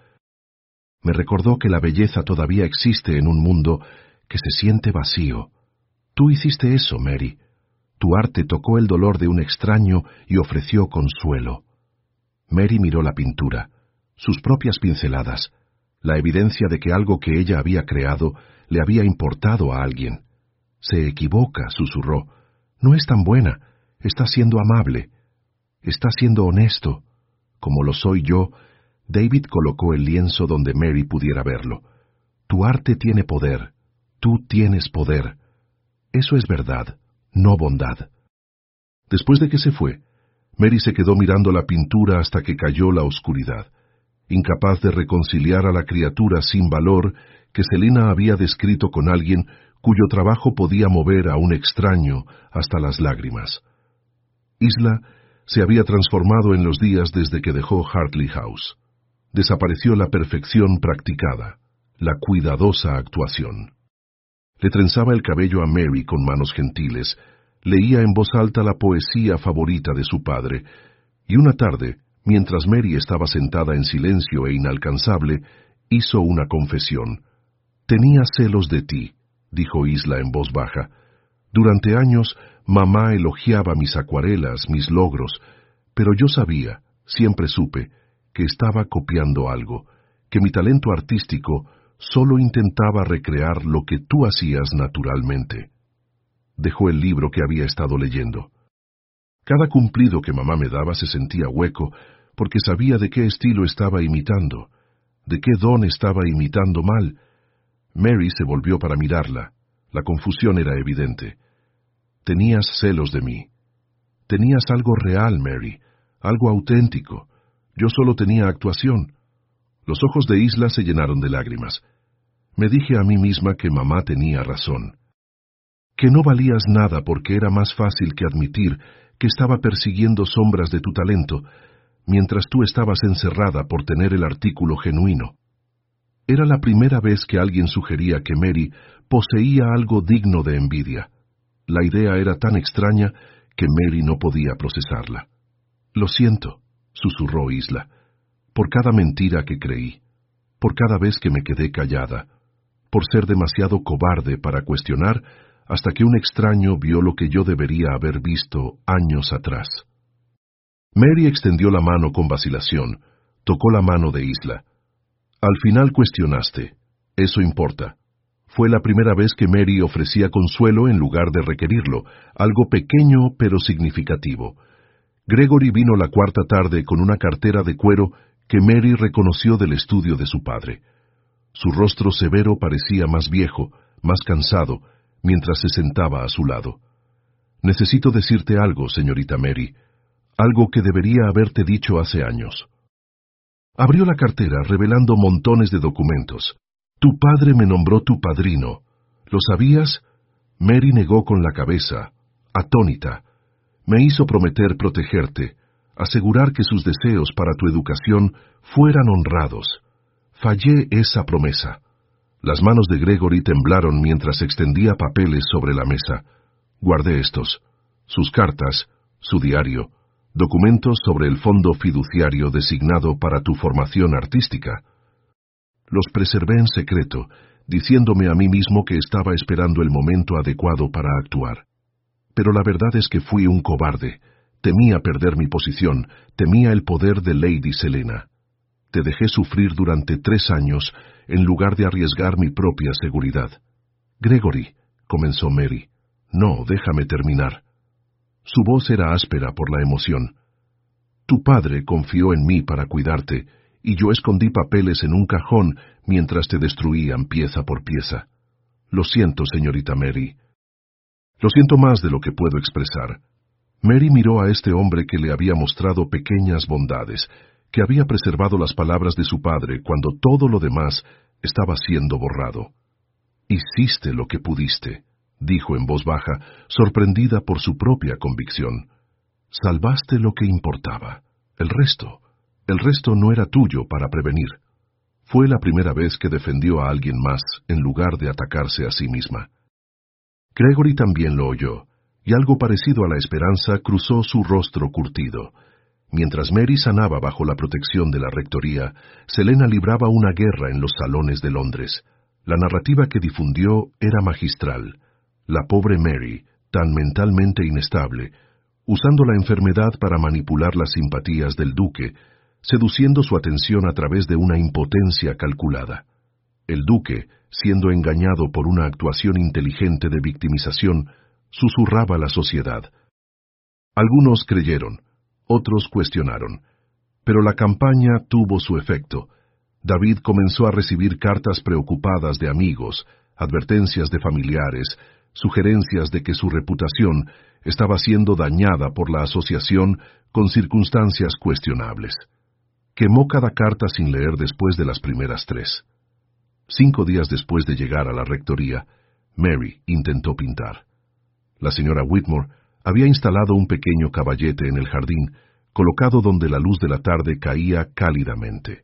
Me recordó que la belleza todavía existe en un mundo que se siente vacío. Tú hiciste eso, Mary. Tu arte tocó el dolor de un extraño y ofreció consuelo». Mary miró la pintura, sus propias pinceladas, la evidencia de que algo que ella había creado le había importado a alguien. «Se equivoca», susurró. «No es tan buena. Está siendo amable. Está siendo honesto. Como lo soy yo». David colocó el lienzo donde Mary pudiera verlo. «Tu arte tiene poder. Tú tienes poder. Eso es verdad, no bondad». Después de que se fue, Mary se quedó mirando la pintura hasta que cayó la oscuridad, incapaz de reconciliar a la criatura sin valor que Selina había descrito con alguien cuyo trabajo podía mover a un extraño hasta las lágrimas. Isla se había transformado en los días desde que dejó Hartley House. Desapareció la perfección practicada, la cuidadosa actuación. Le trenzaba el cabello a Mary con manos gentiles, leía en voz alta la poesía favorita de su padre, y una tarde, mientras Mary estaba sentada en silencio e inalcanzable, hizo una confesión. «Tenía celos de ti», dijo Isla en voz baja. «Durante años, mamá elogiaba mis acuarelas, mis logros, pero yo sabía, siempre supe, que estaba copiando algo, que mi talento artístico solo intentaba recrear lo que tú hacías naturalmente». Dejó el libro que había estado leyendo. Cada cumplido que mamá me daba se sentía hueco, porque sabía de qué estilo estaba imitando, de qué don estaba imitando mal. Mary se volvió para mirarla. La confusión era evidente. «Tenías celos de mí. Tenías algo real, Mary, algo auténtico. Yo solo tenía actuación». Los ojos de Isla se llenaron de lágrimas. Me dije a mí misma que mamá tenía razón, que no valías nada porque era más fácil que admitir que estaba persiguiendo sombras de tu talento, mientras tú estabas encerrada por tener el artículo genuino. Era la primera vez que alguien sugería que Mary poseía algo digno de envidia. La idea era tan extraña que Mary no podía procesarla. «Lo siento», susurró Isla, «por cada mentira que creí, por cada vez que me quedé callada, por ser demasiado cobarde para cuestionar hasta que un extraño vio lo que yo debería haber visto años atrás». Mary extendió la mano con vacilación, tocó la mano de Isla. «Al final cuestionaste. Eso importa». Fue la primera vez que Mary ofrecía consuelo en lugar de requerirlo, algo pequeño pero significativo. Gregory vino la cuarta tarde con una cartera de cuero que Mary reconoció del estudio de su padre. Su rostro severo parecía más viejo, más cansado, mientras se sentaba a su lado. «Necesito decirte algo, señorita Mary, algo que debería haberte dicho hace años». Abrió la cartera revelando montones de documentos. «Tu padre me nombró tu padrino. ¿Lo sabías?» Mary negó con la cabeza, atónita. «Me hizo prometer protegerte, asegurar que sus deseos para tu educación fueran honrados. Fallé esa promesa». Las manos de Gregory temblaron mientras extendía papeles sobre la mesa. «Guardé estos, sus cartas, su diario, documentos sobre el fondo fiduciario designado para tu formación artística. Los preservé en secreto, diciéndome a mí mismo que estaba esperando el momento adecuado para actuar. Pero la verdad es que fui un cobarde, Temía perder mi posición, temía el poder de Lady Selena. Te dejé sufrir durante tres años en lugar de arriesgar mi propia seguridad. Gregory, comenzó Mary. No, déjame terminar. Su voz era áspera por la emoción. Tu padre confió en mí para cuidarte, y yo escondí papeles en un cajón mientras te destruían pieza por pieza. Lo siento, señorita Mary. Lo siento más de lo que puedo expresar. Mary miró a este hombre que le había mostrado pequeñas bondades, que había preservado las palabras de su padre cuando todo lo demás estaba siendo borrado. Hiciste lo que pudiste, dijo en voz baja, sorprendida por su propia convicción. Salvaste lo que importaba. El resto, el resto no era tuyo para prevenir. Fue la primera vez que defendió a alguien más en lugar de atacarse a sí misma. Gregory también lo oyó, y algo parecido a la esperanza cruzó su rostro curtido. Mientras Mary sanaba bajo la protección de la rectoría, Selena libraba una guerra en los salones de Londres. La narrativa que difundió era magistral. La pobre Mary, tan mentalmente inestable, usando la enfermedad para manipular las simpatías del duque, seduciendo su atención a través de una impotencia calculada. El duque, siendo engañado por una actuación inteligente de victimización, susurraba a la sociedad. Algunos creyeron, otros cuestionaron, pero la campaña tuvo su efecto. David comenzó a recibir cartas preocupadas de amigos, advertencias de familiares, sugerencias de que su reputación estaba siendo dañada por la asociación con circunstancias cuestionables. Quemó cada carta sin leer después de las primeras tres. Cinco días después de llegar a la rectoría, Mary intentó pintar. La señora Whitmore había instalado un pequeño caballete en el jardín, colocado donde la luz de la tarde caía cálidamente.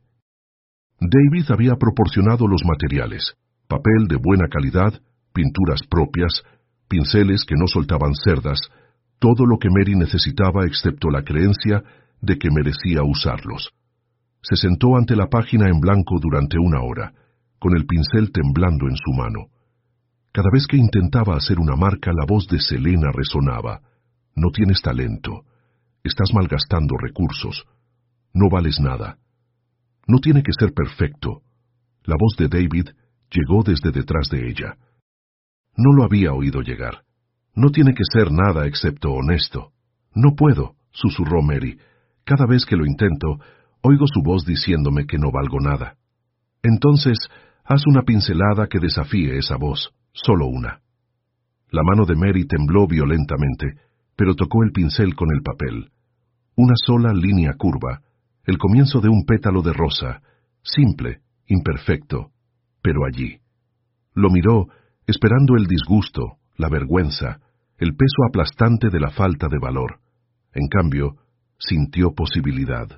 David había proporcionado los materiales, papel de buena calidad, pinturas propias, pinceles que no soltaban cerdas, todo lo que Mary necesitaba excepto la creencia de que merecía usarlos. Se sentó ante la página en blanco durante una hora, con el pincel temblando en su mano. Cada vez que intentaba hacer una marca, la voz de Selena resonaba. No tienes talento. Estás malgastando recursos. No vales nada. No tiene que ser perfecto. La voz de David llegó desde detrás de ella. No lo había oído llegar. No tiene que ser nada excepto honesto. No puedo, susurró Mary. Cada vez que lo intento, oigo su voz diciéndome que no valgo nada. Entonces, haz una pincelada que desafíe esa voz, solo una. La mano de Mary tembló violentamente, pero tocó el pincel con el papel. Una sola línea curva, el comienzo de un pétalo de rosa, simple, imperfecto, pero allí. Lo miró, esperando el disgusto, la vergüenza, el peso aplastante de la falta de valor. En cambio, sintió posibilidad.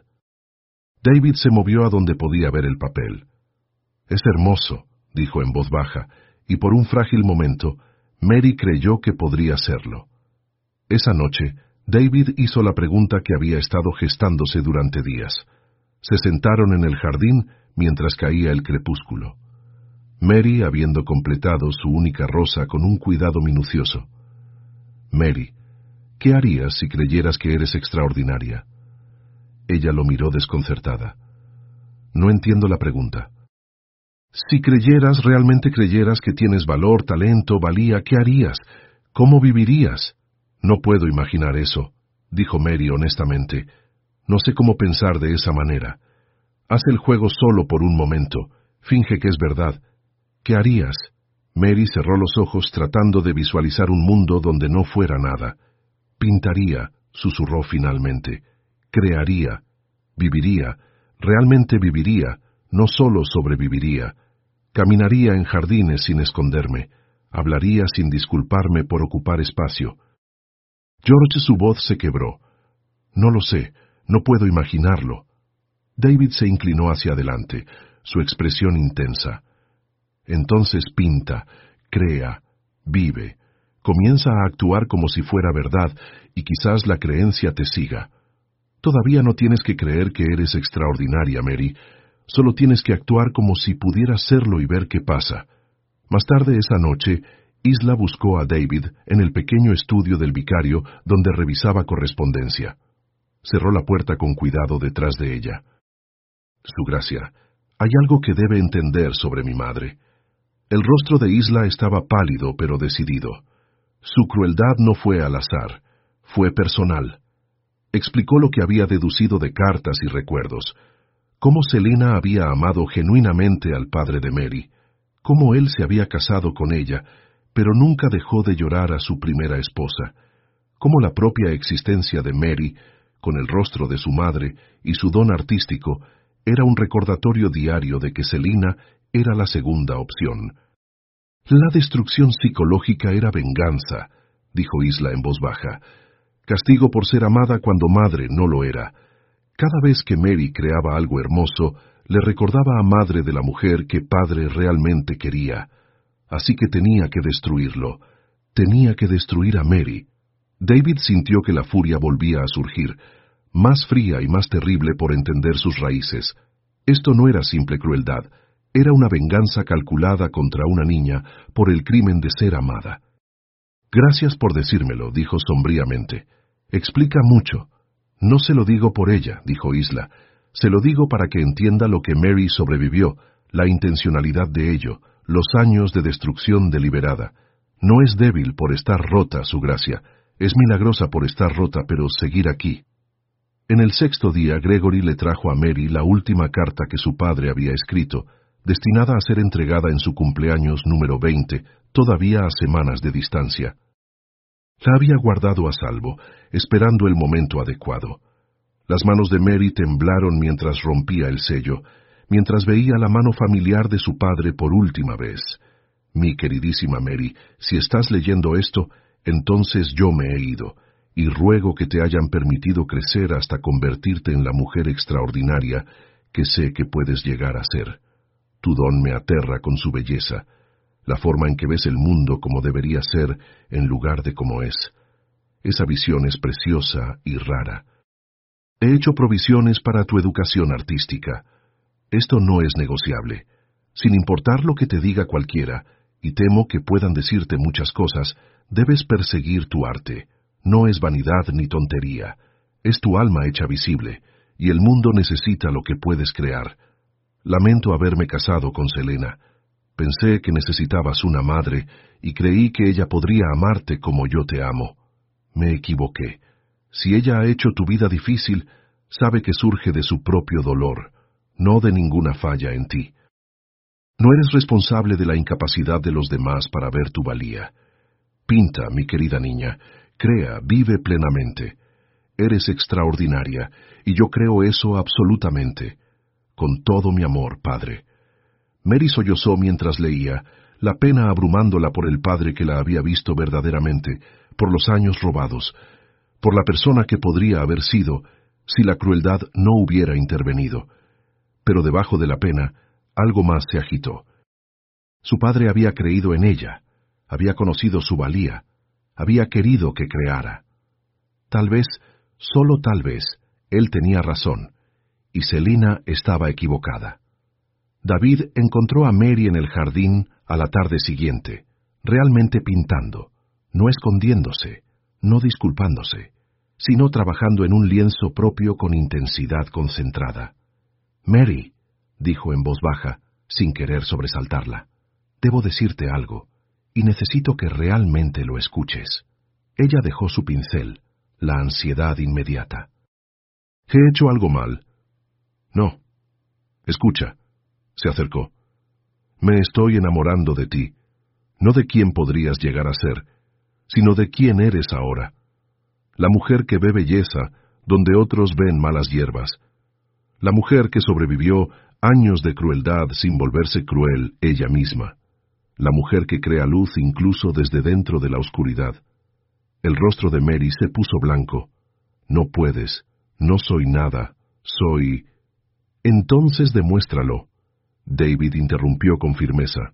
David se movió a donde podía ver el papel. «Es hermoso», dijo en voz baja, y por un frágil momento, Mary creyó que podría serlo. Esa noche, David hizo la pregunta que había estado gestándose durante días. Se sentaron en el jardín mientras caía el crepúsculo. Mary, habiendo completado su única rosa con un cuidado minucioso. «Mary, ¿qué harías si creyeras que eres extraordinaria?» Ella lo miró desconcertada. «No entiendo la pregunta». «Si creyeras, realmente creyeras que tienes valor, talento, valía, ¿qué harías? ¿Cómo vivirías?» «No puedo imaginar eso», dijo Mary honestamente. «No sé cómo pensar de esa manera. Haz el juego solo por un momento. Finge que es verdad. ¿Qué harías?» Mary cerró los ojos tratando de visualizar un mundo donde no fuera nada. «Pintaría», susurró finalmente. «Crearía. Viviría. Realmente viviría. No solo sobreviviría. Caminaría en jardines sin esconderme. Hablaría sin disculparme por ocupar espacio». George, su voz se quebró. «No lo sé. No puedo imaginarlo». David se inclinó hacia adelante, su expresión intensa. «Entonces pinta, crea, vive. Comienza a actuar como si fuera verdad, y quizás la creencia te siga. Todavía no tienes que creer que eres extraordinaria, Mary. Solo tienes que actuar como si pudieras serlo y ver qué pasa. Más tarde esa noche, Isla buscó a David en el pequeño estudio del vicario donde revisaba correspondencia. Cerró la puerta con cuidado detrás de ella. Su Gracia, hay algo que debe entender sobre mi madre. El rostro de Isla estaba pálido pero decidido. Su crueldad no fue al azar, fue personal. Explicó lo que había deducido de cartas y recuerdos, cómo Selena había amado genuinamente al padre de Mary, cómo él se había casado con ella, pero nunca dejó de llorar a su primera esposa, cómo la propia existencia de Mary, con el rostro de su madre y su don artístico, era un recordatorio diario de que Selena era la segunda opción. La destrucción psicológica era venganza, dijo Isla en voz baja, castigo por ser amada cuando madre no lo era. Cada vez que Mary creaba algo hermoso, le recordaba a madre de la mujer que padre realmente quería. Así que tenía que destruirlo. Tenía que destruir a Mary. David sintió que la furia volvía a surgir, más fría y más terrible por entender sus raíces. Esto no era simple crueldad, era una venganza calculada contra una niña por el crimen de ser amada. Gracias por decírmelo, dijo sombríamente. Explica mucho. No se lo digo por ella, dijo Isla. Se lo digo para que entienda lo que Mary sobrevivió, la intencionalidad de ello, los años de destrucción deliberada. No es débil por estar rota, Su Gracia. Es milagrosa por estar rota, pero seguir aquí. En el sexto día, Gregory le trajo a Mary la última carta que su padre había escrito, destinada a ser entregada en su cumpleaños número veinte, todavía a semanas de distancia. La había guardado a salvo, esperando el momento adecuado. Las manos de Mary temblaron mientras rompía el sello, mientras veía la mano familiar de su padre por última vez. Mi queridísima Mary, si estás leyendo esto, entonces yo me he ido, y ruego que te hayan permitido crecer hasta convertirte en la mujer extraordinaria que sé que puedes llegar a ser. Tu don me aterra con su belleza, la forma en que ves el mundo como debería ser en lugar de como es. Esa visión es preciosa y rara. He hecho provisiones para tu educación artística. Esto no es negociable. Sin importar lo que te diga cualquiera, y temo que puedan decirte muchas cosas, debes perseguir tu arte. No es vanidad ni tontería. Es tu alma hecha visible, y el mundo necesita lo que puedes crear. Lamento haberme casado con Selena. Pensé que necesitabas una madre, y creí que ella podría amarte como yo te amo. Me equivoqué. Si ella ha hecho tu vida difícil, sabe que surge de su propio dolor, no de ninguna falla en ti. No eres responsable de la incapacidad de los demás para ver tu valía. Pinta, mi querida niña, crea, vive plenamente. Eres extraordinaria, y yo creo eso absolutamente. Con todo mi amor, padre. Mary sollozó mientras leía, la pena abrumándola por el padre que la había visto verdaderamente, por los años robados, por la persona que podría haber sido si la crueldad no hubiera intervenido. Pero debajo de la pena, algo más se agitó. Su padre había creído en ella, había conocido su valía, había querido que creara. Tal vez, solo tal vez, él tenía razón, y Selena estaba equivocada. David encontró a Mary en el jardín a la tarde siguiente, realmente pintando, no escondiéndose, no disculpándose, sino trabajando en un lienzo propio con intensidad concentrada. «Mary», dijo en voz baja, sin querer sobresaltarla, «debo decirte algo, y necesito que realmente lo escuches». Ella dejó su pincel, la ansiedad inmediata. «¿He hecho algo mal?» «No». «Escucha». Se acercó. «Me estoy enamorando de ti, no de quién podrías llegar a ser, sino de quién eres ahora. La mujer que ve belleza donde otros ven malas hierbas. La mujer que sobrevivió años de crueldad sin volverse cruel ella misma. La mujer que crea luz incluso desde dentro de la oscuridad». El rostro de Mary se puso blanco. «No puedes, no soy nada, soy...» «Entonces demuéstralo». David interrumpió con firmeza.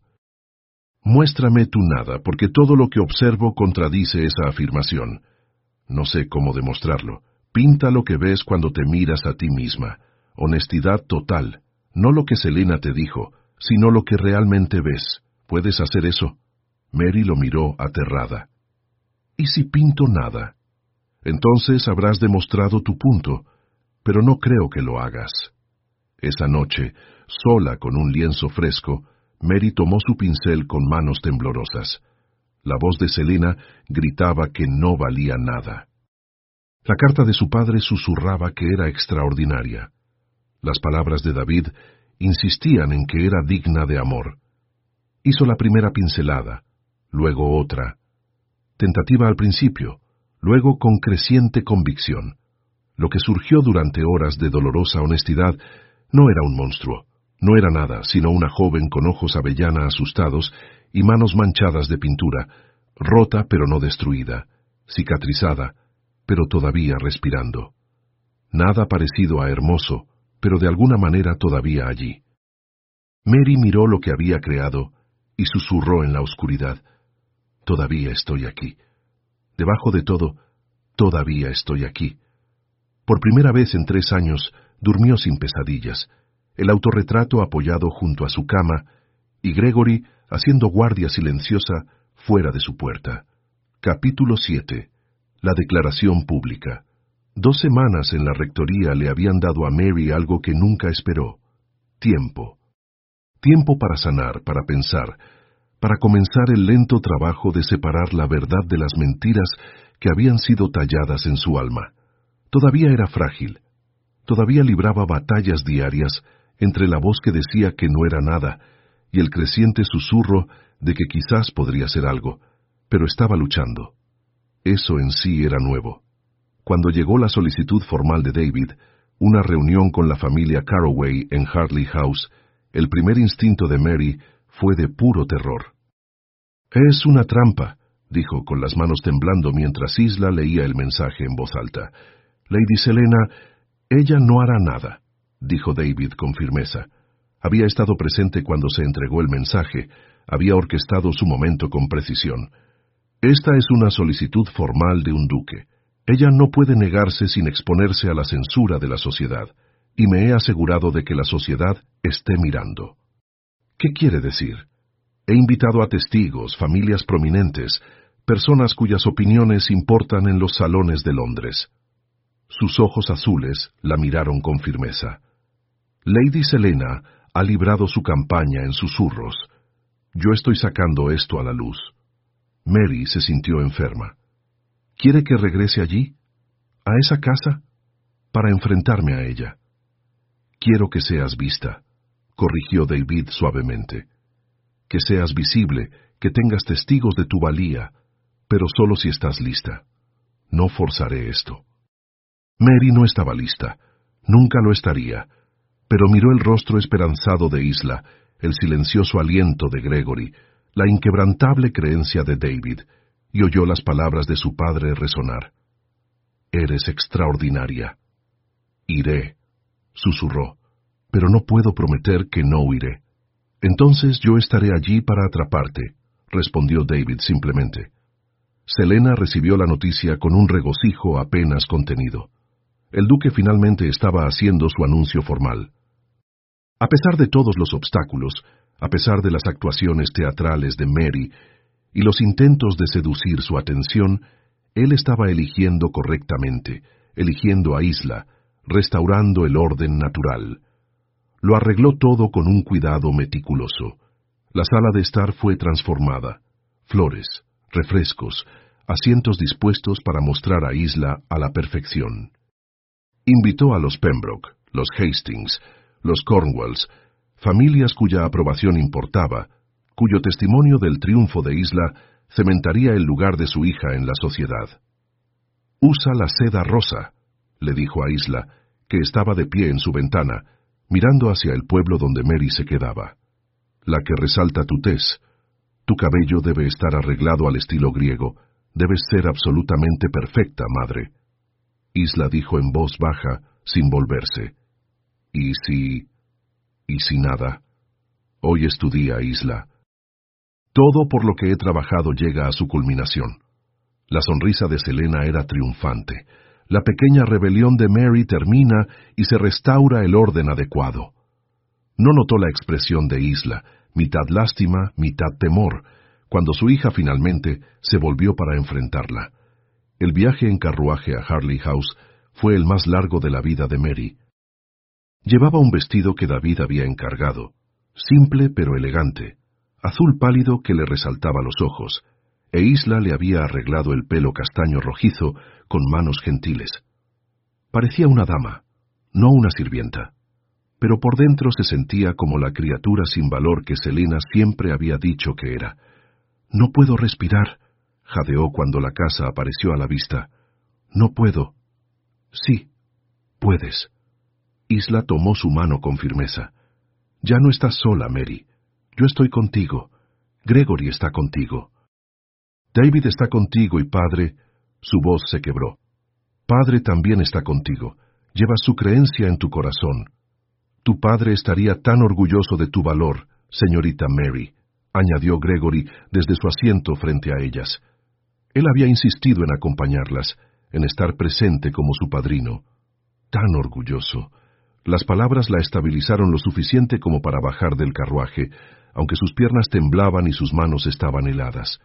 «Muéstrame tu nada, porque todo lo que observo contradice esa afirmación. No sé cómo demostrarlo. Pinta lo que ves cuando te miras a ti misma. Honestidad total. No lo que Selena te dijo, sino lo que realmente ves. ¿Puedes hacer eso?» Mary lo miró aterrada. ¿Y si pinto nada? Entonces habrás demostrado tu punto, pero no creo que lo hagas. Esa noche, sola con un lienzo fresco, Mary tomó su pincel con manos temblorosas. La voz de Selena gritaba que no valía nada. La carta de su padre susurraba que era extraordinaria. Las palabras de David insistían en que era digna de amor. Hizo la primera pincelada, luego otra. Tentativa al principio, luego con creciente convicción. Lo que surgió durante horas de dolorosa honestidad no era un monstruo, no era nada, sino una joven con ojos avellana asustados y manos manchadas de pintura, rota pero no destruida, cicatrizada, pero todavía respirando. Nada parecido a hermoso, pero de alguna manera todavía allí. Mary miró lo que había creado y susurró en la oscuridad: «Todavía estoy aquí. Debajo de todo, todavía estoy aquí». Por primera vez en tres años, durmió sin pesadillas, el autorretrato apoyado junto a su cama, y Gregory haciendo guardia silenciosa fuera de su puerta. Capítulo siete. La declaración pública. Dos semanas en la rectoría le habían dado a Mary algo que nunca esperó: tiempo. Tiempo para sanar, para pensar, para comenzar el lento trabajo de separar la verdad de las mentiras que habían sido talladas en su alma. Todavía era frágil. Todavía libraba batallas diarias entre la voz que decía que no era nada y el creciente susurro de que quizás podría ser algo, pero estaba luchando. Eso en sí era nuevo. Cuando llegó la solicitud formal de David, una reunión con la familia Carroway en Hartley House, el primer instinto de Mary fue de puro terror. «Es una trampa», dijo con las manos temblando mientras Isla leía el mensaje en voz alta. «Lady Selena, ella no hará nada», dijo David con firmeza. Había estado presente cuando se entregó el mensaje, había orquestado su momento con precisión. «Esta es una solicitud formal de un duque. Ella no puede negarse sin exponerse a la censura de la sociedad, y me he asegurado de que la sociedad esté mirando». ¿Qué quiere decir? He invitado a testigos, familias prominentes, personas cuyas opiniones importan en los salones de Londres. Sus ojos azules la miraron con firmeza. Lady Selena ha librado su campaña en susurros. Yo estoy sacando esto a la luz. Mary se sintió enferma. ¿Quiere que regrese allí? ¿A esa casa? Para enfrentarme a ella. Quiero que seas vista, corrigió David suavemente. Que seas visible, que tengas testigos de tu valía, pero solo si estás lista. No forzaré esto. Mary no estaba lista, nunca lo estaría, pero miró el rostro esperanzado de Isla, el silencioso aliento de Gregory, la inquebrantable creencia de David, y oyó las palabras de su padre resonar. «Eres extraordinaria». «Iré», susurró, «pero no puedo prometer que no iré». «Entonces yo estaré allí para atraparte», respondió David simplemente. Selena recibió la noticia con un regocijo apenas contenido. El duque finalmente estaba haciendo su anuncio formal. A pesar de todos los obstáculos, a pesar de las actuaciones teatrales de Mary y los intentos de seducir su atención, él estaba eligiendo correctamente, eligiendo a Isla, restaurando el orden natural. Lo arregló todo con un cuidado meticuloso. La sala de estar fue transformada. Flores, refrescos, asientos dispuestos para mostrar a Isla a la perfección. Invitó a los Pembroke, los Hastings, los Cornwalls, familias cuya aprobación importaba, cuyo testimonio del triunfo de Isla cementaría el lugar de su hija en la sociedad. «Usa la seda rosa», le dijo a Isla, que estaba de pie en su ventana, mirando hacia el pueblo donde Mary se quedaba. «La que resalta tu tez. Tu cabello debe estar arreglado al estilo griego. Debes ser absolutamente perfecta, madre». Isla dijo en voz baja, sin volverse. «¿Y si... y si nada? Hoy es tu día, Isla. Todo por lo que he trabajado llega a su culminación». La sonrisa de Selena era triunfante. La pequeña rebelión de Mary termina y se restaura el orden adecuado. No notó la expresión de Isla, mitad lástima, mitad temor, cuando su hija finalmente se volvió para enfrentarla. El viaje en carruaje a Harley House fue el más largo de la vida de Mary. Llevaba un vestido que David había encargado, simple pero elegante, azul pálido que le resaltaba los ojos, e Isla le había arreglado el pelo castaño rojizo con manos gentiles. Parecía una dama, no una sirvienta, pero por dentro se sentía como la criatura sin valor que Selena siempre había dicho que era. «No puedo respirar», jadeó cuando la casa apareció a la vista. «No puedo». «Sí, puedes». Isla tomó su mano con firmeza. «Ya no estás sola, Mary. Yo estoy contigo. Gregory está contigo». «David está contigo y padre...» Su voz se quebró. «Padre también está contigo. Llevas su creencia en tu corazón. Tu padre estaría tan orgulloso de tu valor, señorita Mary», añadió Gregory desde su asiento frente a ellas. Él había insistido en acompañarlas, en estar presente como su padrino. Tan orgulloso. Las palabras la estabilizaron lo suficiente como para bajar del carruaje, aunque sus piernas temblaban y sus manos estaban heladas.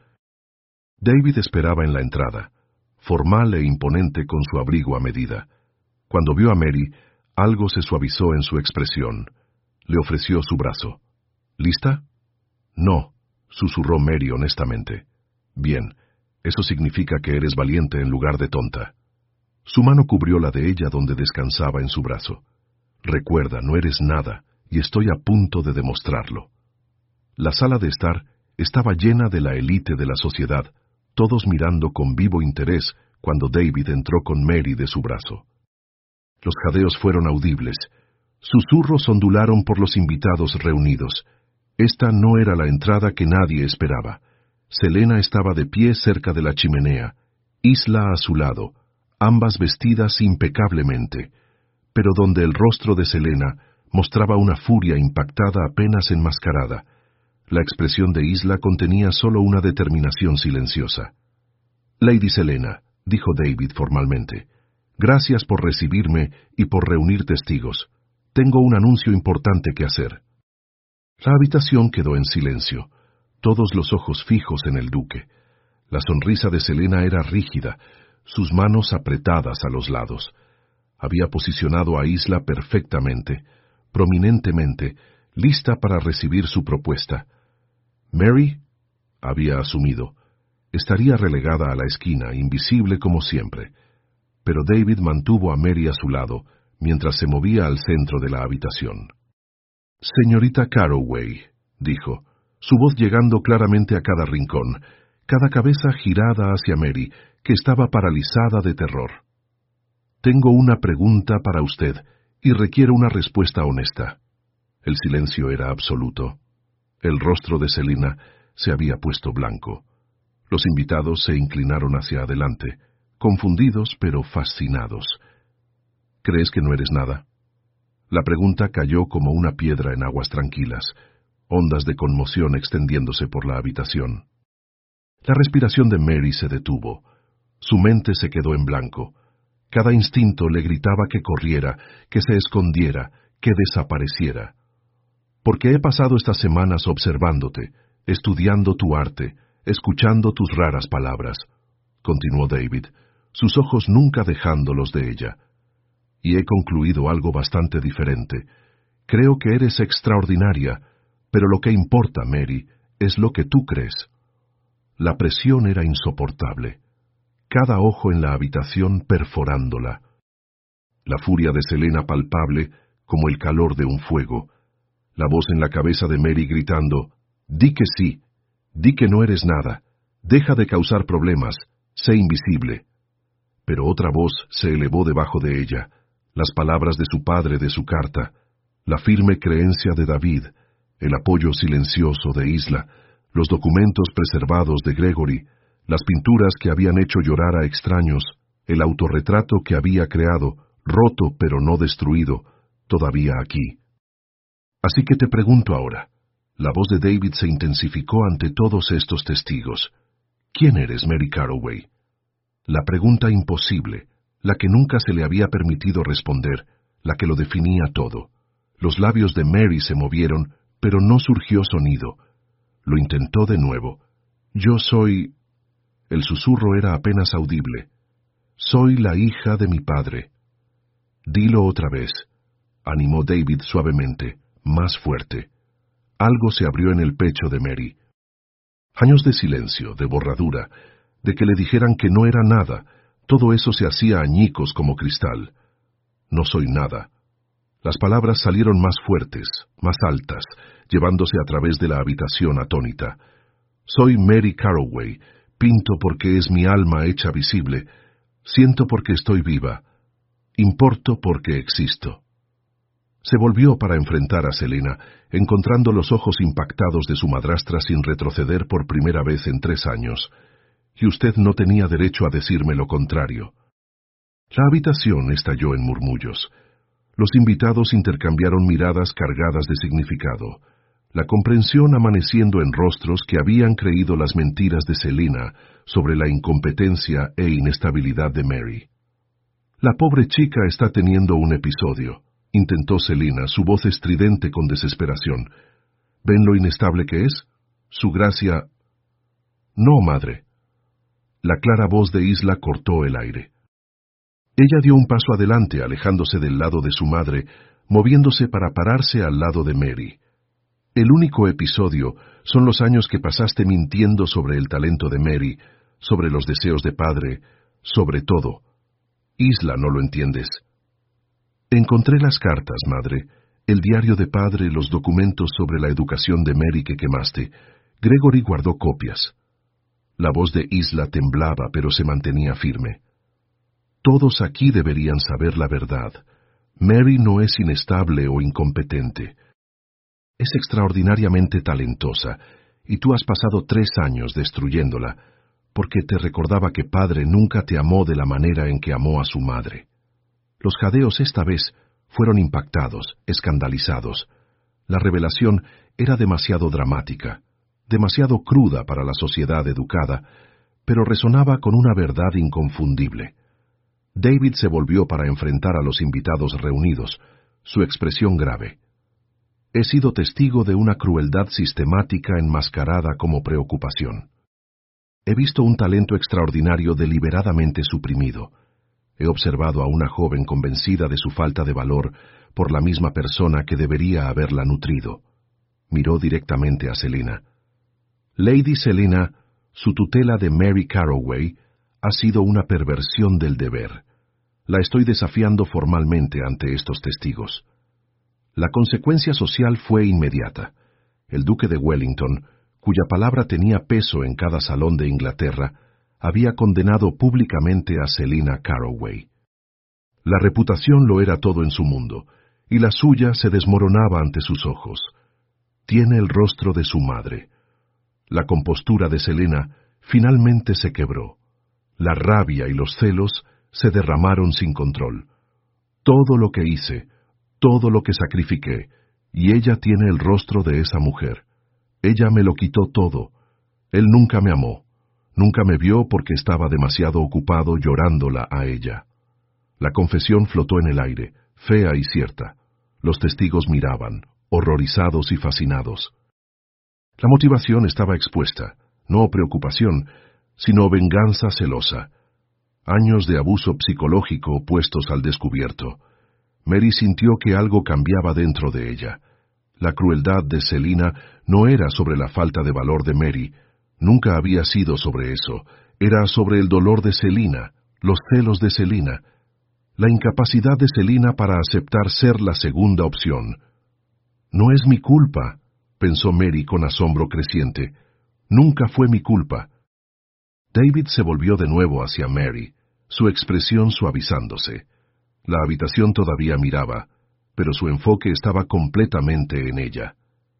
David esperaba en la entrada, formal e imponente con su abrigo a medida. Cuando vio a Mary, algo se suavizó en su expresión. Le ofreció su brazo. «¿Lista?» «No», susurró Mary honestamente. «Bien, eso significa que eres valiente en lugar de tonta». Su mano cubrió la de ella donde descansaba en su brazo. «Recuerda, no eres nada, y estoy a punto de demostrarlo». La sala de estar estaba llena de la élite de la sociedad, todos mirando con vivo interés cuando David entró con Mary de su brazo. Los jadeos fueron audibles. Susurros ondularon por los invitados reunidos. Esta no era la entrada que nadie esperaba. Selena estaba de pie cerca de la chimenea, Isla a su lado, ambas vestidas impecablemente, pero donde el rostro de Selena mostraba una furia impactada apenas enmascarada. La expresión de Isla contenía solo una determinación silenciosa. «Lady Selena», dijo David formalmente, «gracias por recibirme y por reunir testigos. Tengo un anuncio importante que hacer». La habitación quedó en silencio, todos los ojos fijos en el duque. La sonrisa de Selena era rígida, sus manos apretadas a los lados. Había posicionado a Isla perfectamente, prominentemente, lista para recibir su propuesta. Mary, había asumido, estaría relegada a la esquina, invisible como siempre. Pero David mantuvo a Mary a su lado, mientras se movía al centro de la habitación. «Señorita Carroway», dijo, su voz llegando claramente a cada rincón, cada cabeza girada hacia Mary, que estaba paralizada de terror. «Tengo una pregunta para usted, y requiero una respuesta honesta». El silencio era absoluto. El rostro de Selena se había puesto blanco. Los invitados se inclinaron hacia adelante, confundidos pero fascinados. «¿Crees que no eres nada?» La pregunta cayó como una piedra en aguas tranquilas, ondas de conmoción extendiéndose por la habitación. La respiración de Mary se detuvo. Su mente se quedó en blanco. Cada instinto le gritaba que corriera, que se escondiera, que desapareciera. «Porque he pasado estas semanas observándote, estudiando tu arte, escuchando tus raras palabras», continuó David, sus ojos nunca dejando los de ella. «Y he concluido algo bastante diferente. Creo que eres extraordinaria, pero lo que importa, Mary, es lo que tú crees». La presión era insoportable. Cada ojo en la habitación perforándola. La furia de Selena palpable como el calor de un fuego. La voz en la cabeza de Mary gritando, «Di que sí, di que no eres nada, deja de causar problemas, sé invisible». Pero otra voz se elevó debajo de ella, las palabras de su padre de su carta, la firme creencia de David, el apoyo silencioso de Isla, los documentos preservados de Gregory, las pinturas que habían hecho llorar a extraños, el autorretrato que había creado, roto pero no destruido, todavía aquí. «Así que te pregunto ahora», la voz de David se intensificó ante todos estos testigos, «¿quién eres, Mary Carroway?» La pregunta imposible, la que nunca se le había permitido responder, la que lo definía todo. Los labios de Mary se movieron, pero no surgió sonido. Lo intentó de nuevo. Yo soy... El susurro era apenas audible. Soy la hija de mi padre. Dilo otra vez, animó David suavemente, más fuerte. Algo se abrió en el pecho de Mary. Años de silencio, de borradura, de que le dijeran que no era nada, todo eso se hacía añicos como cristal. No soy nada. Las palabras salieron más fuertes, más altas, llevándose a través de la habitación atónita. Soy Mary Carroway, pinto porque es mi alma hecha visible, siento porque estoy viva, importo porque existo. Se volvió para enfrentar a Selena, encontrando los ojos impactados de su madrastra sin retroceder por primera vez en tres años. Y usted no tenía derecho a decirme lo contrario. La habitación estalló en murmullos. Los invitados intercambiaron miradas cargadas de significado, la comprensión amaneciendo en rostros que habían creído las mentiras de Selena sobre la incompetencia e inestabilidad de Mary. La pobre chica está teniendo un episodio, intentó Selena, su voz estridente con desesperación. ¿Ven lo inestable que es? Su gracia... No, madre. La clara voz de Isla cortó el aire. Ella dio un paso adelante, alejándose del lado de su madre, moviéndose para pararse al lado de Mary. El único episodio son los años que pasaste mintiendo sobre el talento de Mary, sobre los deseos de padre, sobre todo. Isla, no lo entiendes. Encontré las cartas, madre, el diario de padre, los documentos sobre la educación de Mary que quemaste. Gregory guardó copias. La voz de Isla temblaba, pero se mantenía firme. Todos aquí deberían saber la verdad. Mary no es inestable o incompetente. Es extraordinariamente talentosa, y tú has pasado tres años destruyéndola, porque te recordaba que padre nunca te amó de la manera en que amó a su madre. Los jadeos esta vez fueron impactados, escandalizados. La revelación era demasiado dramática, demasiado cruda para la sociedad educada, pero resonaba con una verdad inconfundible. David se volvió para enfrentar a los invitados reunidos, su expresión grave. He sido testigo de una crueldad sistemática enmascarada como preocupación. He visto un talento extraordinario deliberadamente suprimido. He observado a una joven convencida de su falta de valor por la misma persona que debería haberla nutrido. Miró directamente a Selena. Lady Selena, su tutela de Mary Carroway, ha sido una perversión del deber. La estoy desafiando formalmente ante estos testigos. La consecuencia social fue inmediata. El duque de Wellington, cuya palabra tenía peso en cada salón de Inglaterra, había condenado públicamente a Selena Carroway. La reputación lo era todo en su mundo, y la suya se desmoronaba ante sus ojos. Tiene el rostro de su madre. La compostura de Selena finalmente se quebró. La rabia y los celos se derramaron sin control. Todo lo que hice, todo lo que sacrifiqué, y ella tiene el rostro de esa mujer. Ella me lo quitó todo. Él nunca me amó. Nunca me vio porque estaba demasiado ocupado llorándola a ella. La confesión flotó en el aire, fea y cierta. Los testigos miraban, horrorizados y fascinados. La motivación estaba expuesta, no preocupación, sino venganza celosa. Años de abuso psicológico puestos al descubierto. Mary sintió que algo cambiaba dentro de ella. La crueldad de Selena no era sobre la falta de valor de Mary, nunca había sido sobre eso, era sobre el dolor de Selena, los celos de Selena, la incapacidad de Selena para aceptar ser la segunda opción. No es mi culpa, pensó Mary con asombro creciente. Nunca fue mi culpa. David se volvió de nuevo hacia Mary, su expresión suavizándose. La habitación todavía miraba, pero su enfoque estaba completamente en ella.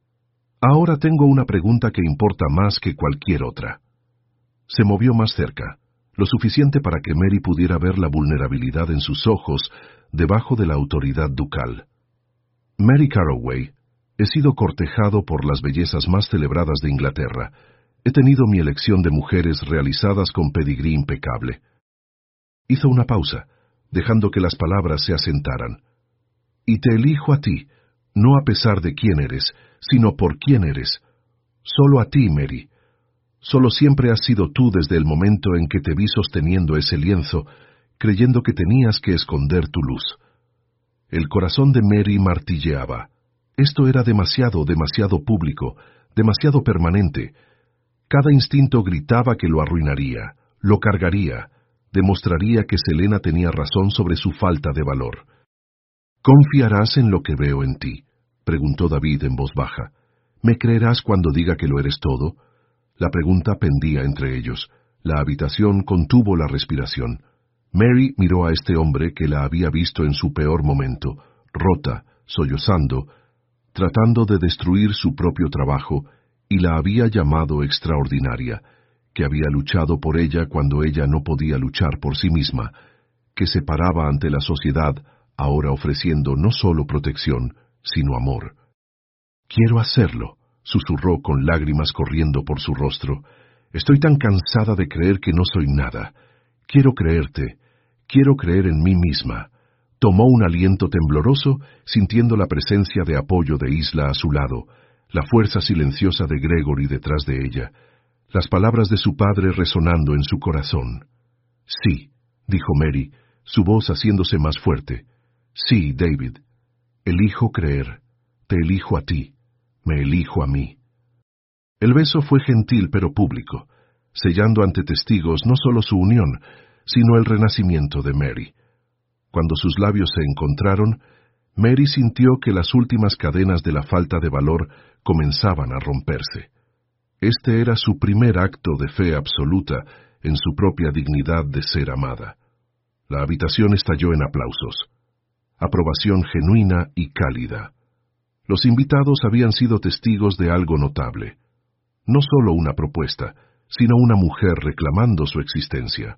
Ahora tengo una pregunta que importa más que cualquier otra. Se movió más cerca, lo suficiente para que Mary pudiera ver la vulnerabilidad en sus ojos debajo de la autoridad ducal. Mary Carroway, he sido cortejado por las bellezas más celebradas de Inglaterra. He tenido mi elección de mujeres realizadas con pedigrí impecable. Hizo una pausa, dejando que las palabras se asentaran. Y te elijo a ti, no a pesar de quién eres, sino por quién eres. Solo a ti, Mary. Solo siempre has sido tú desde el momento en que te vi sosteniendo ese lienzo, creyendo que tenías que esconder tu luz. El corazón de Mary martilleaba. Esto era demasiado, demasiado público, demasiado permanente. Cada instinto gritaba que lo arruinaría, lo cargaría, demostraría que Selena tenía razón sobre su falta de valor. ¿Confiarás en lo que veo en ti?, preguntó David en voz baja. ¿Me creerás cuando diga que lo eres todo? La pregunta pendía entre ellos. La habitación contuvo la respiración. Mary miró a este hombre que la había visto en su peor momento, rota, sollozando, tratando de destruir su propio trabajo, y la había llamado extraordinaria, que había luchado por ella cuando ella no podía luchar por sí misma, que se paraba ante la sociedad, ahora ofreciendo no solo protección, sino amor. «Quiero hacerlo», susurró con lágrimas corriendo por su rostro. «Estoy tan cansada de creer que no soy nada. Quiero creerte, quiero creer en mí misma». Tomó un aliento tembloroso, sintiendo la presencia de apoyo de Isla a su lado, la fuerza silenciosa de Gregory detrás de ella, las palabras de su padre resonando en su corazón. «Sí», dijo Mary, su voz haciéndose más fuerte. «Sí, David. Elijo creer. Te elijo a ti. Me elijo a mí». El beso fue gentil pero público, sellando ante testigos no solo su unión, sino el renacimiento de Mary. Cuando sus labios se encontraron, Mary sintió que las últimas cadenas de la falta de valor comenzaban a romperse. Este era su primer acto de fe absoluta en su propia dignidad de ser amada. La habitación estalló en aplausos. Aprobación genuina y cálida. Los invitados habían sido testigos de algo notable. No solo una propuesta, sino una mujer reclamando su existencia.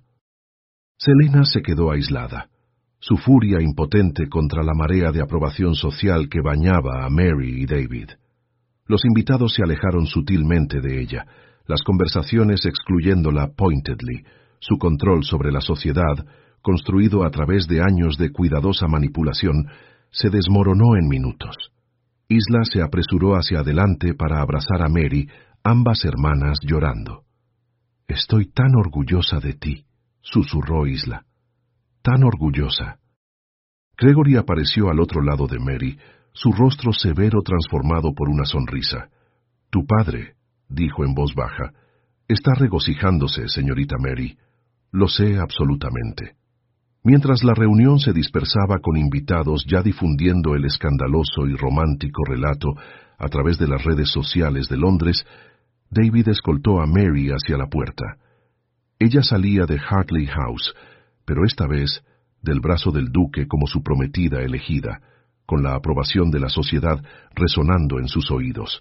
Selena se quedó aislada. Su furia impotente contra la marea de aprobación social que bañaba a Mary y David. Los invitados se alejaron sutilmente de ella, las conversaciones excluyéndola pointedly, su control sobre la sociedad, construido a través de años de cuidadosa manipulación, se desmoronó en minutos. Isla se apresuró hacia adelante para abrazar a Mary, ambas hermanas llorando. «Estoy tan orgullosa de ti», susurró Isla. «Tan orgullosa». Gregory apareció al otro lado de Mary, su rostro severo transformado por una sonrisa. «Tu padre», dijo en voz baja, «está regocijándose, señorita Mary. Lo sé absolutamente». Mientras la reunión se dispersaba con invitados ya difundiendo el escandaloso y romántico relato a través de las redes sociales de Londres, David escoltó a Mary hacia la puerta. Ella salía de Hartley House, pero esta vez del brazo del duque como su prometida elegida, con la aprobación de la sociedad resonando en sus oídos.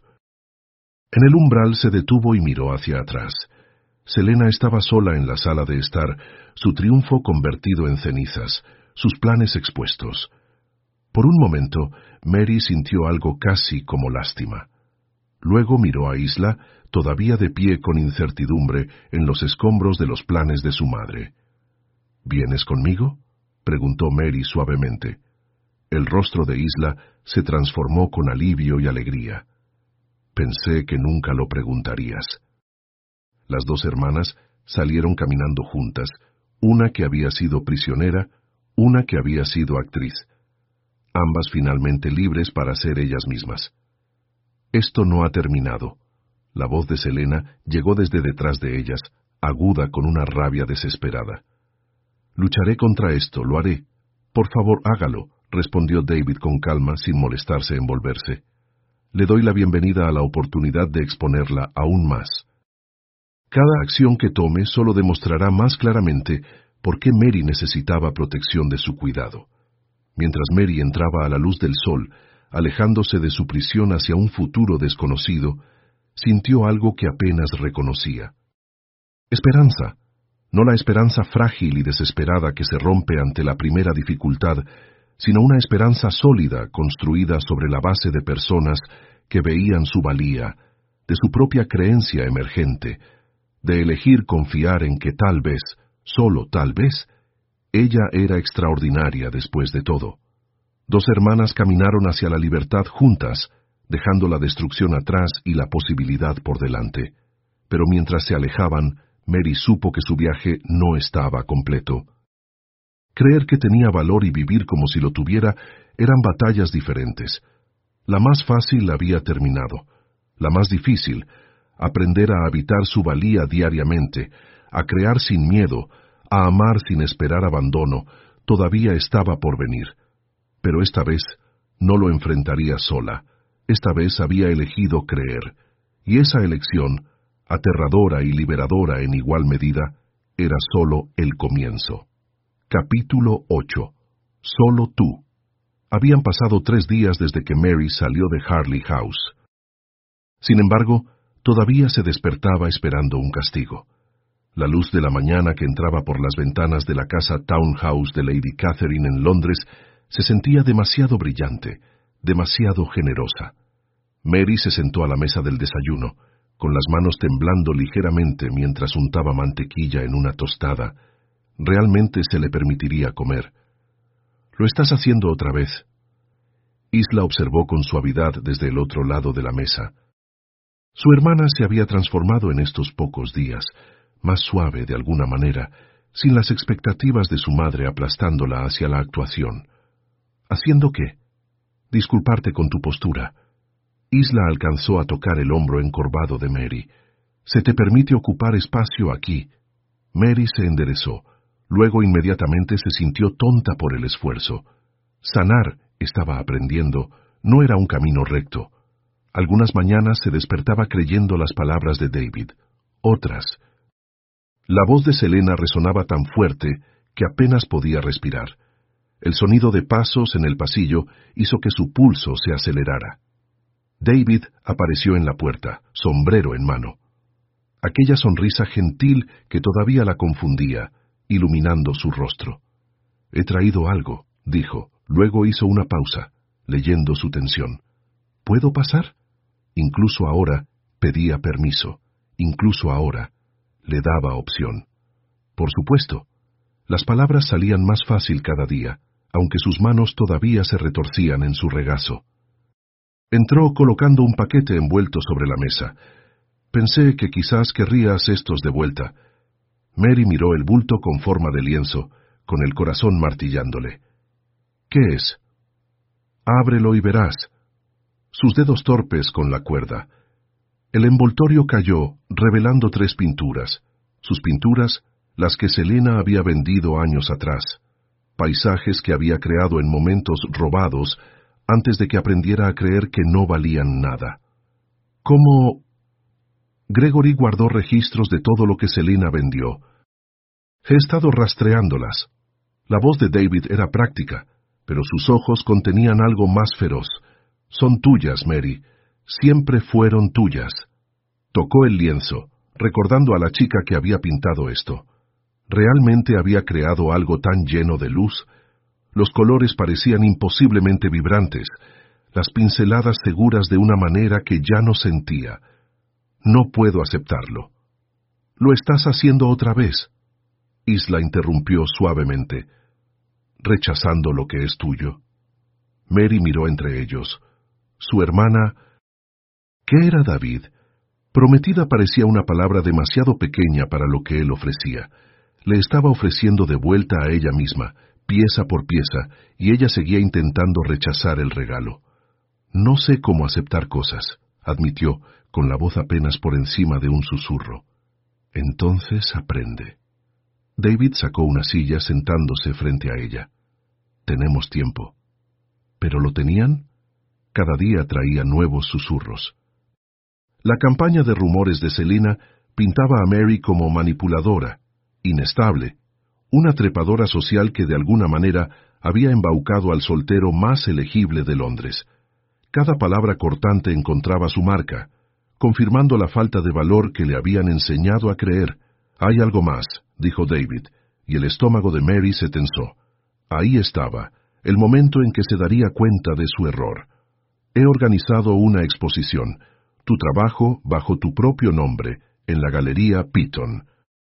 En el umbral se detuvo y miró hacia atrás. Selena estaba sola en la sala de estar, su triunfo convertido en cenizas, sus planes expuestos. Por un momento, Mary sintió algo casi como lástima. Luego miró a Isla, todavía de pie con incertidumbre en los escombros de los planes de su madre. «¿Vienes conmigo?», preguntó Mary suavemente. El rostro de Isla se transformó con alivio y alegría. «Pensé que nunca lo preguntarías». Las dos hermanas salieron caminando juntas, una que había sido prisionera, una que había sido actriz. Ambas finalmente libres para ser ellas mismas. «Esto no ha terminado». La voz de Selena llegó desde detrás de ellas, aguda con una rabia desesperada. «Lucharé contra esto, lo haré. Por favor, hágalo», respondió David con calma, sin molestarse en volverse. «Le doy la bienvenida a la oportunidad de exponerla aún más. Cada acción que tome solo demostrará más claramente por qué Mary necesitaba protección de su cuidado». Mientras Mary entraba a la luz del sol, alejándose de su prisión hacia un futuro desconocido, sintió algo que apenas reconocía. Esperanza. No la esperanza frágil y desesperada que se rompe ante la primera dificultad, sino una esperanza sólida construida sobre la base de personas que veían su valía, de su propia creencia emergente, de elegir confiar en que tal vez, solo tal vez, ella era extraordinaria después de todo. Dos hermanas caminaron hacia la libertad juntas, dejando la destrucción atrás y la posibilidad por delante. pero mientras se alejaban, Mary supo que su viaje no estaba completo. Creer que tenía valor y vivir como si lo tuviera eran batallas diferentes. La más fácil había terminado. La más difícil, aprender a habitar su valía diariamente, a crear sin miedo, a amar sin esperar abandono, todavía estaba por venir. Pero esta vez no lo enfrentaría sola. Esta vez había elegido creer. Y esa elección, aterradora y liberadora en igual medida, era solo el comienzo. Capítulo ocho. Solo tú. Habían pasado tres días desde que Mary salió de Harley House. Sin embargo, todavía se despertaba esperando un castigo. La luz de la mañana que entraba por las ventanas de la casa townhouse de Lady Catherine en Londres se sentía demasiado brillante, demasiado generosa. Mary se sentó a la mesa del desayuno, con las manos temblando ligeramente mientras untaba mantequilla en una tostada. Realmente se le permitiría comer. «Lo estás haciendo otra vez». Isla observó con suavidad desde el otro lado de la mesa. Su hermana se había transformado en estos pocos días, más suave de alguna manera, sin las expectativas de su madre aplastándola hacia la actuación. ¿Haciendo qué? Disculparte con tu postura. Isla alcanzó a tocar el hombro encorvado de Mary. Se te permite ocupar espacio aquí. Mary se enderezó. Luego inmediatamente se sintió tonta por el esfuerzo. Sanar, estaba aprendiendo, no era un camino recto. Algunas mañanas se despertaba creyendo las palabras de David. Otras. La voz de Selena resonaba tan fuerte que apenas podía respirar. El sonido de pasos en el pasillo hizo que su pulso se acelerara. David apareció en la puerta, sombrero en mano. Aquella sonrisa gentil que todavía la confundía, iluminando su rostro. «He traído algo», dijo. Luego hizo una pausa, leyendo su tensión. «¿Puedo pasar?» Incluso ahora pedía permiso. Incluso ahora le daba opción. Por supuesto. Las palabras salían más fácil cada día, aunque sus manos todavía se retorcían en su regazo. Entró colocando un paquete envuelto sobre la mesa. «Pensé que quizás querrías estos de vuelta». Mary miró el bulto con forma de lienzo, con el corazón martillándole. «¿Qué es?» «Ábrelo y verás». Sus dedos torpes con la cuerda. El envoltorio cayó, revelando tres pinturas. Sus pinturas, las que Selena había vendido años atrás. Paisajes que había creado en momentos robados, antes de que aprendiera a creer que no valían nada. ¿Cómo? Gregory guardó registros de todo lo que Selena vendió. He estado rastreándolas. La voz de David era práctica, pero sus ojos contenían algo más feroz. Son tuyas, Mary. Siempre fueron tuyas. Tocó el lienzo, recordando a la chica que había pintado esto. ¿Realmente había creado algo tan lleno de luz? Los colores parecían imposiblemente vibrantes, las pinceladas seguras de una manera que ya no sentía. No puedo aceptarlo. «Lo estás haciendo otra vez», Isla interrumpió suavemente. «¿Rechazando lo que es tuyo?» Mary miró entre ellos. Su hermana... ¿Qué era David? Prometida parecía una palabra demasiado pequeña para lo que él ofrecía. Le estaba ofreciendo de vuelta a ella misma, pieza por pieza, y ella seguía intentando rechazar el regalo. «No sé cómo aceptar cosas», admitió, con la voz apenas por encima de un susurro. «Entonces aprende». David sacó una silla sentándose frente a ella. «Tenemos tiempo». ¿Pero lo tenían? Cada día traía nuevos susurros. La campaña de rumores de Selena pintaba a Mary como manipuladora, inestable, una trepadora social que de alguna manera había embaucado al soltero más elegible de Londres. Cada palabra cortante encontraba su marca, confirmando la falta de valor que le habían enseñado a creer. «Hay algo más», dijo David, y el estómago de Mary se tensó. Ahí estaba, el momento en que se daría cuenta de su error. «He organizado una exposición, tu trabajo bajo tu propio nombre, en la Galería Piton».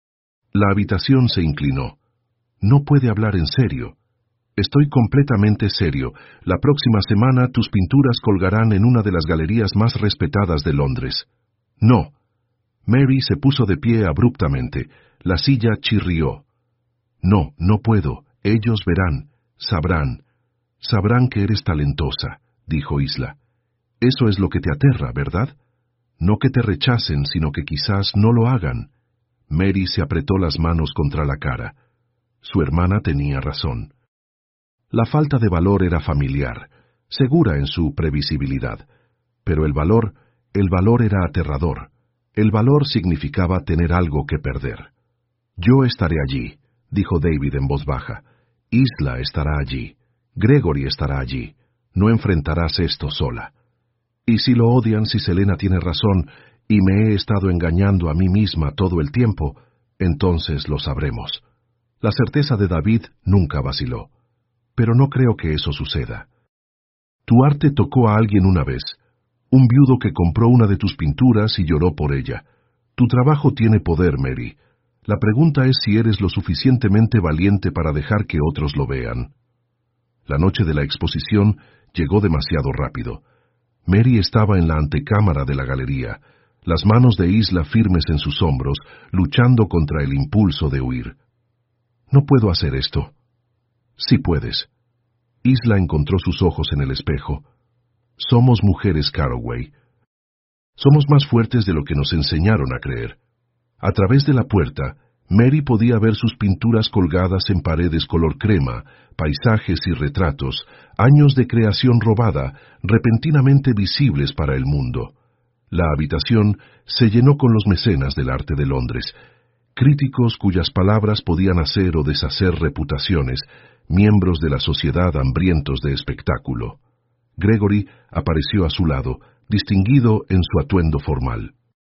La habitación se inclinó. «No puede hablar en serio». «Estoy completamente serio. La próxima semana tus pinturas colgarán en una de las galerías más respetadas de Londres». «No». Mary se puso de pie abruptamente. La silla chirrió. No, no puedo. Ellos verán, sabrán. Sabrán que eres talentosa, dijo Isla. Eso es lo que te aterra, ¿verdad? No que te rechacen, sino que quizás no lo hagan. Mary se apretó las manos contra la cara. Su hermana tenía razón. La falta de valor era familiar, segura en su previsibilidad. Pero el valor, el valor era aterrador. El valor significaba tener algo que perder. Yo estaré allí, dijo David en voz baja. Isla estará allí. Gregory estará allí. No enfrentarás esto sola. Y si lo odian, si Selena tiene razón, y me he estado engañando a mí misma todo el tiempo, entonces lo sabremos. La certeza de David nunca vaciló. Pero no creo que eso suceda. Tu arte tocó a alguien una vez, un viudo que compró una de tus pinturas y lloró por ella. Tu trabajo tiene poder, Mary. La pregunta es si eres lo suficientemente valiente para dejar que otros lo vean. La noche de la exposición llegó demasiado rápido. Mary estaba en la antecámara de la galería, las manos de Isla firmes en sus hombros, luchando contra el impulso de huir. No puedo hacer esto. Sí puedes. Isla encontró sus ojos en el espejo. Somos mujeres, Carroway. Somos más fuertes de lo que nos enseñaron a creer. A través de la puerta, Mary podía ver sus pinturas colgadas en paredes color crema, paisajes y retratos, años de creación robada, repentinamente visibles para el mundo. La habitación se llenó con los mecenas del arte de Londres, críticos cuyas palabras podían hacer o deshacer reputaciones, miembros de la sociedad hambrientos de espectáculo. Gregory apareció a su lado, distinguido en su atuendo formal.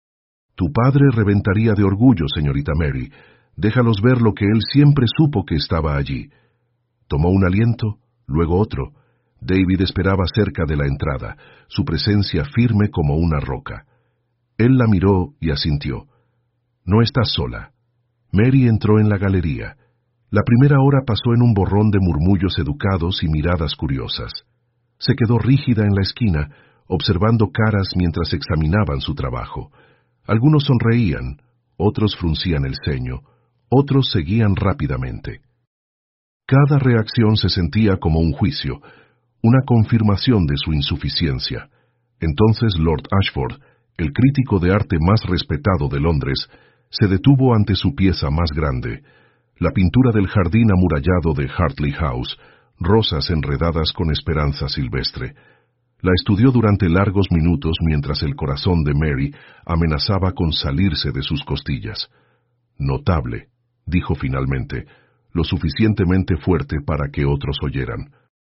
Tu padre reventaría de orgullo, señorita Mary. Déjalos ver lo que él siempre supo que estaba allí. Tomó un aliento, luego otro. David esperaba cerca de la entrada, su presencia firme como una roca. Él la miró y asintió. No estás sola. Mary entró en la galería. La primera hora pasó en un borrón de murmullos educados y miradas curiosas. Se quedó rígida en la esquina, observando caras mientras examinaban su trabajo. Algunos sonreían, otros fruncían el ceño, otros seguían rápidamente. Cada reacción se sentía como un juicio, una confirmación de su insuficiencia. Entonces Lord Ashford, el crítico de arte más respetado de Londres, se detuvo ante su pieza más grande, la pintura del jardín amurallado de Hartley House, rosas enredadas con esperanza silvestre. La estudió durante largos minutos mientras el corazón de Mary amenazaba con salirse de sus costillas. Notable, dijo finalmente, lo suficientemente fuerte para que otros oyeran.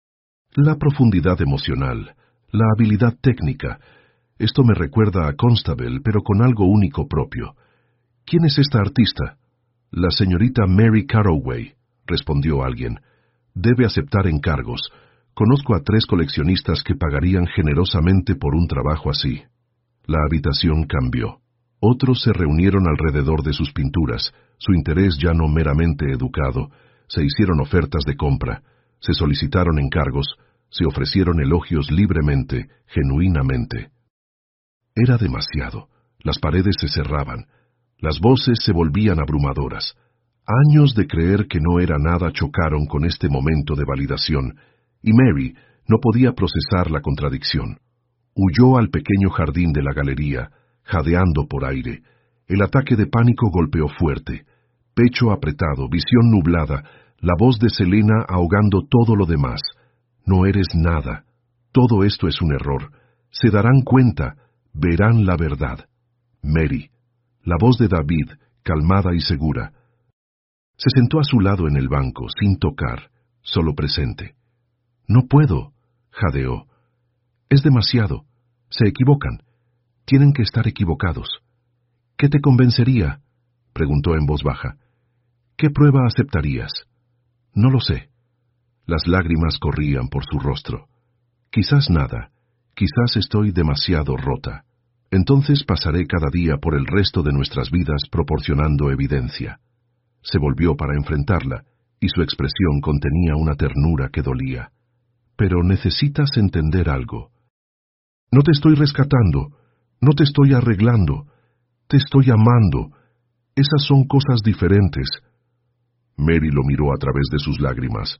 La profundidad emocional, la habilidad técnica. Esto me recuerda a Constable, pero con algo único propio. ¿Quién es esta artista? La señorita Mary Carroway, respondió alguien. Debe aceptar encargos. Conozco a tres coleccionistas que pagarían generosamente por un trabajo así. La habitación cambió. Otros se reunieron alrededor de sus pinturas, su interés ya no meramente educado. Se hicieron ofertas de compra, se solicitaron encargos, se ofrecieron elogios libremente, genuinamente. Era demasiado. Las paredes se cerraban. Las voces se volvían abrumadoras. Años de creer que no era nada chocaron con este momento de validación, y Mary no podía procesar la contradicción. Huyó al pequeño jardín de la galería, jadeando por aire. El ataque de pánico golpeó fuerte. Pecho apretado, visión nublada, la voz de Selena ahogando todo lo demás. No eres nada. Todo esto es un error. Se darán cuenta, verán la verdad. Mary. La voz de David, calmada y segura. Se sentó a su lado en el banco, sin tocar, solo presente. No puedo, jadeó. Es demasiado. Se equivocan. Tienen que estar equivocados. ¿Qué te convencería? Preguntó en voz baja. ¿Qué prueba aceptarías? No lo sé. Las lágrimas corrían por su rostro. Quizás nada. Quizás estoy demasiado rota. Entonces pasaré cada día por el resto de nuestras vidas proporcionando evidencia. Se volvió para enfrentarla, y su expresión contenía una ternura que dolía. Pero necesitas entender algo. No te estoy rescatando, no te estoy arreglando. Te estoy amando. Esas son cosas diferentes. Mary lo miró a través de sus lágrimas.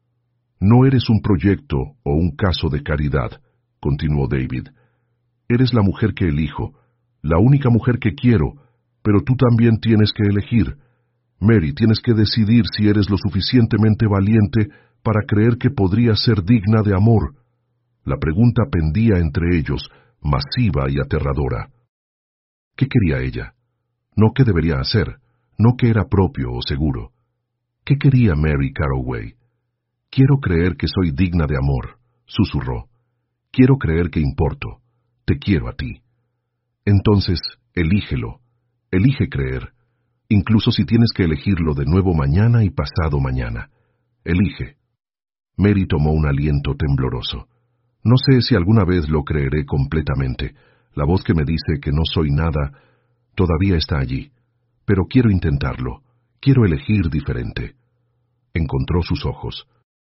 No eres un proyecto o un caso de caridad, continuó David. Eres la mujer que elijo, la única mujer que quiero, pero tú también tienes que elegir. Mary, tienes que decidir si eres lo suficientemente valiente para creer que podrías ser digna de amor. La pregunta pendía entre ellos, masiva y aterradora. ¿Qué quería ella? No qué debería hacer, no qué era propio o seguro. ¿Qué quería Mary Carroway? Quiero creer que soy digna de amor, susurró. Quiero creer que importo. Te quiero a ti. Entonces, elígelo. Elige creer. Incluso si tienes que elegirlo de nuevo mañana y pasado mañana. Elige. Mary tomó un aliento tembloroso. No sé si alguna vez lo creeré completamente. La voz que me dice que no soy nada todavía está allí. Pero quiero intentarlo. Quiero elegir diferente. Encontró sus ojos.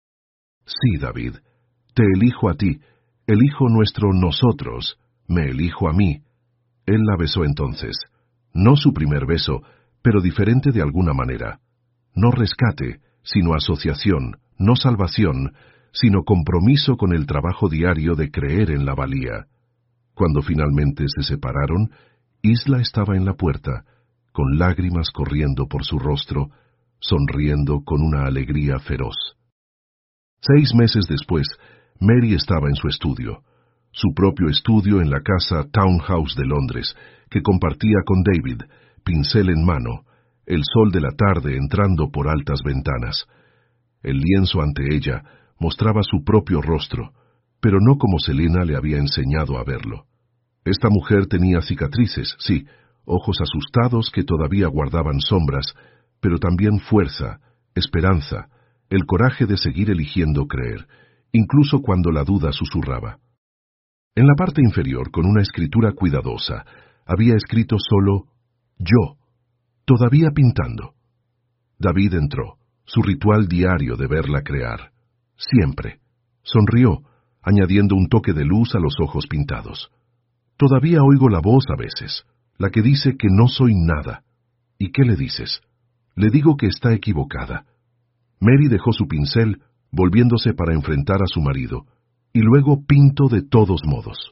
Sí, David. Te elijo a ti. Elijo nuestro nosotros. Me elijo a mí. Él la besó entonces. No su primer beso, pero diferente de alguna manera. No rescate, sino asociación, no salvación, sino compromiso con el trabajo diario de creer en la valía. Cuando finalmente se separaron, Isla estaba en la puerta, con lágrimas corriendo por su rostro, sonriendo con una alegría feroz. Seis meses después, Mary estaba en su estudio, su propio estudio en la casa Townhouse de Londres, que compartía con David, pincel en mano, el sol de la tarde entrando por altas ventanas. El lienzo ante ella mostraba su propio rostro, pero no como Selena le había enseñado a verlo. Esta mujer tenía cicatrices, sí, ojos asustados que todavía guardaban sombras, pero también fuerza, esperanza, el coraje de seguir eligiendo creer, incluso cuando la duda susurraba. En la parte inferior, con una escritura cuidadosa, había escrito solo «Yo», todavía pintando. David entró, su ritual diario de verla crear. Siempre. Sonrió, añadiendo un toque de luz a los ojos pintados. Todavía oigo la voz a veces, la que dice que no soy nada. ¿Y qué le dices? Le digo que está equivocada. Mary dejó su pincel, volviéndose para enfrentar a su marido, y luego pintó de todos modos.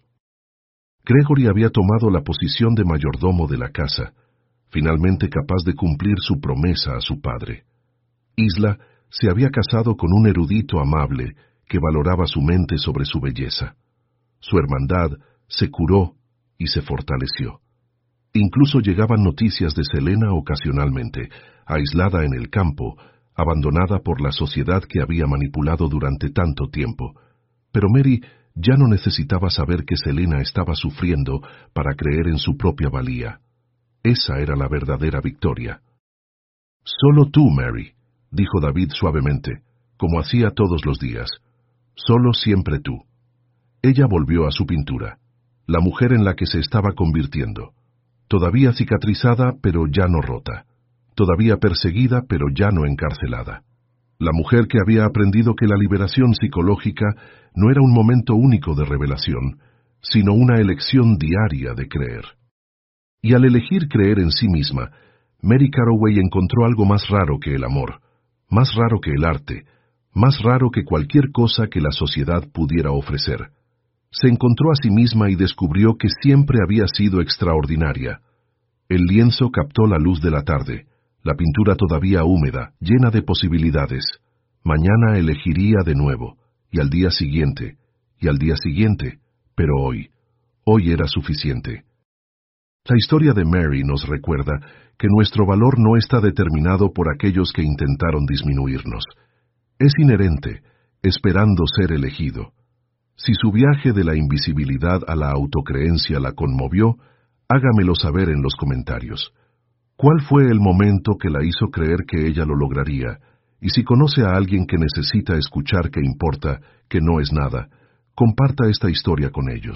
Gregory había tomado la posición de mayordomo de la casa, finalmente capaz de cumplir su promesa a su padre. Isla se había casado con un erudito amable que valoraba su mente sobre su belleza. Su hermandad se curó y se fortaleció. Incluso llegaban noticias de Selena ocasionalmente, aislada en el campo, abandonada por la sociedad que había manipulado durante tanto tiempo. Pero Mary ya no necesitaba saber que Selena estaba sufriendo para creer en su propia valía. Esa era la verdadera victoria. «Solo tú, Mary», dijo David suavemente, como hacía todos los días. «Solo siempre tú». Ella volvió a su pintura, la mujer en la que se estaba convirtiendo. Todavía cicatrizada, pero ya no rota. Todavía perseguida, pero ya no encarcelada. La mujer que había aprendido que la liberación psicológica no era un momento único de revelación, sino una elección diaria de creer. Y al elegir creer en sí misma, Mary Carroway encontró algo más raro que el amor, más raro que el arte, más raro que cualquier cosa que la sociedad pudiera ofrecer. Se encontró a sí misma y descubrió que siempre había sido extraordinaria. El lienzo captó la luz de la tarde, la pintura todavía húmeda, llena de posibilidades. Mañana elegiría de nuevo, y al día siguiente, y al día siguiente, pero hoy, hoy era suficiente. La historia de Mary nos recuerda que nuestro valor no está determinado por aquellos que intentaron disminuirnos. Es inherente, esperando ser elegido. Si su viaje de la invisibilidad a la autocreencia la conmovió, hágamelo saber en los comentarios. ¿Cuál fue el momento que la hizo creer que ella lo lograría? Y si conoce a alguien que necesita escuchar que importa, que no es nada, comparta esta historia con ellos.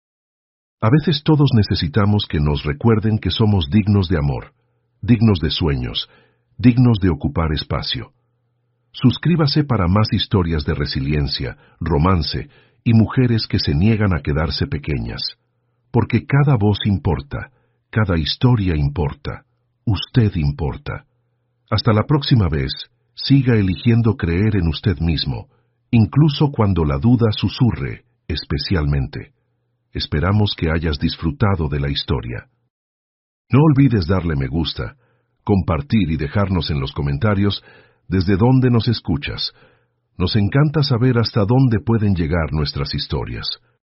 A veces todos necesitamos que nos recuerden que somos dignos de amor, dignos de sueños, dignos de ocupar espacio. Suscríbase para más historias de resiliencia, romance y mujeres que se niegan a quedarse pequeñas, porque cada voz importa, Cada historia importa. Usted importa. Hasta la próxima vez, siga eligiendo creer en usted mismo, incluso cuando la duda susurre, especialmente. Esperamos que hayas disfrutado de la historia. No olvides darle me gusta, compartir y dejarnos en los comentarios desde dónde nos escuchas. Nos encanta saber hasta dónde pueden llegar nuestras historias.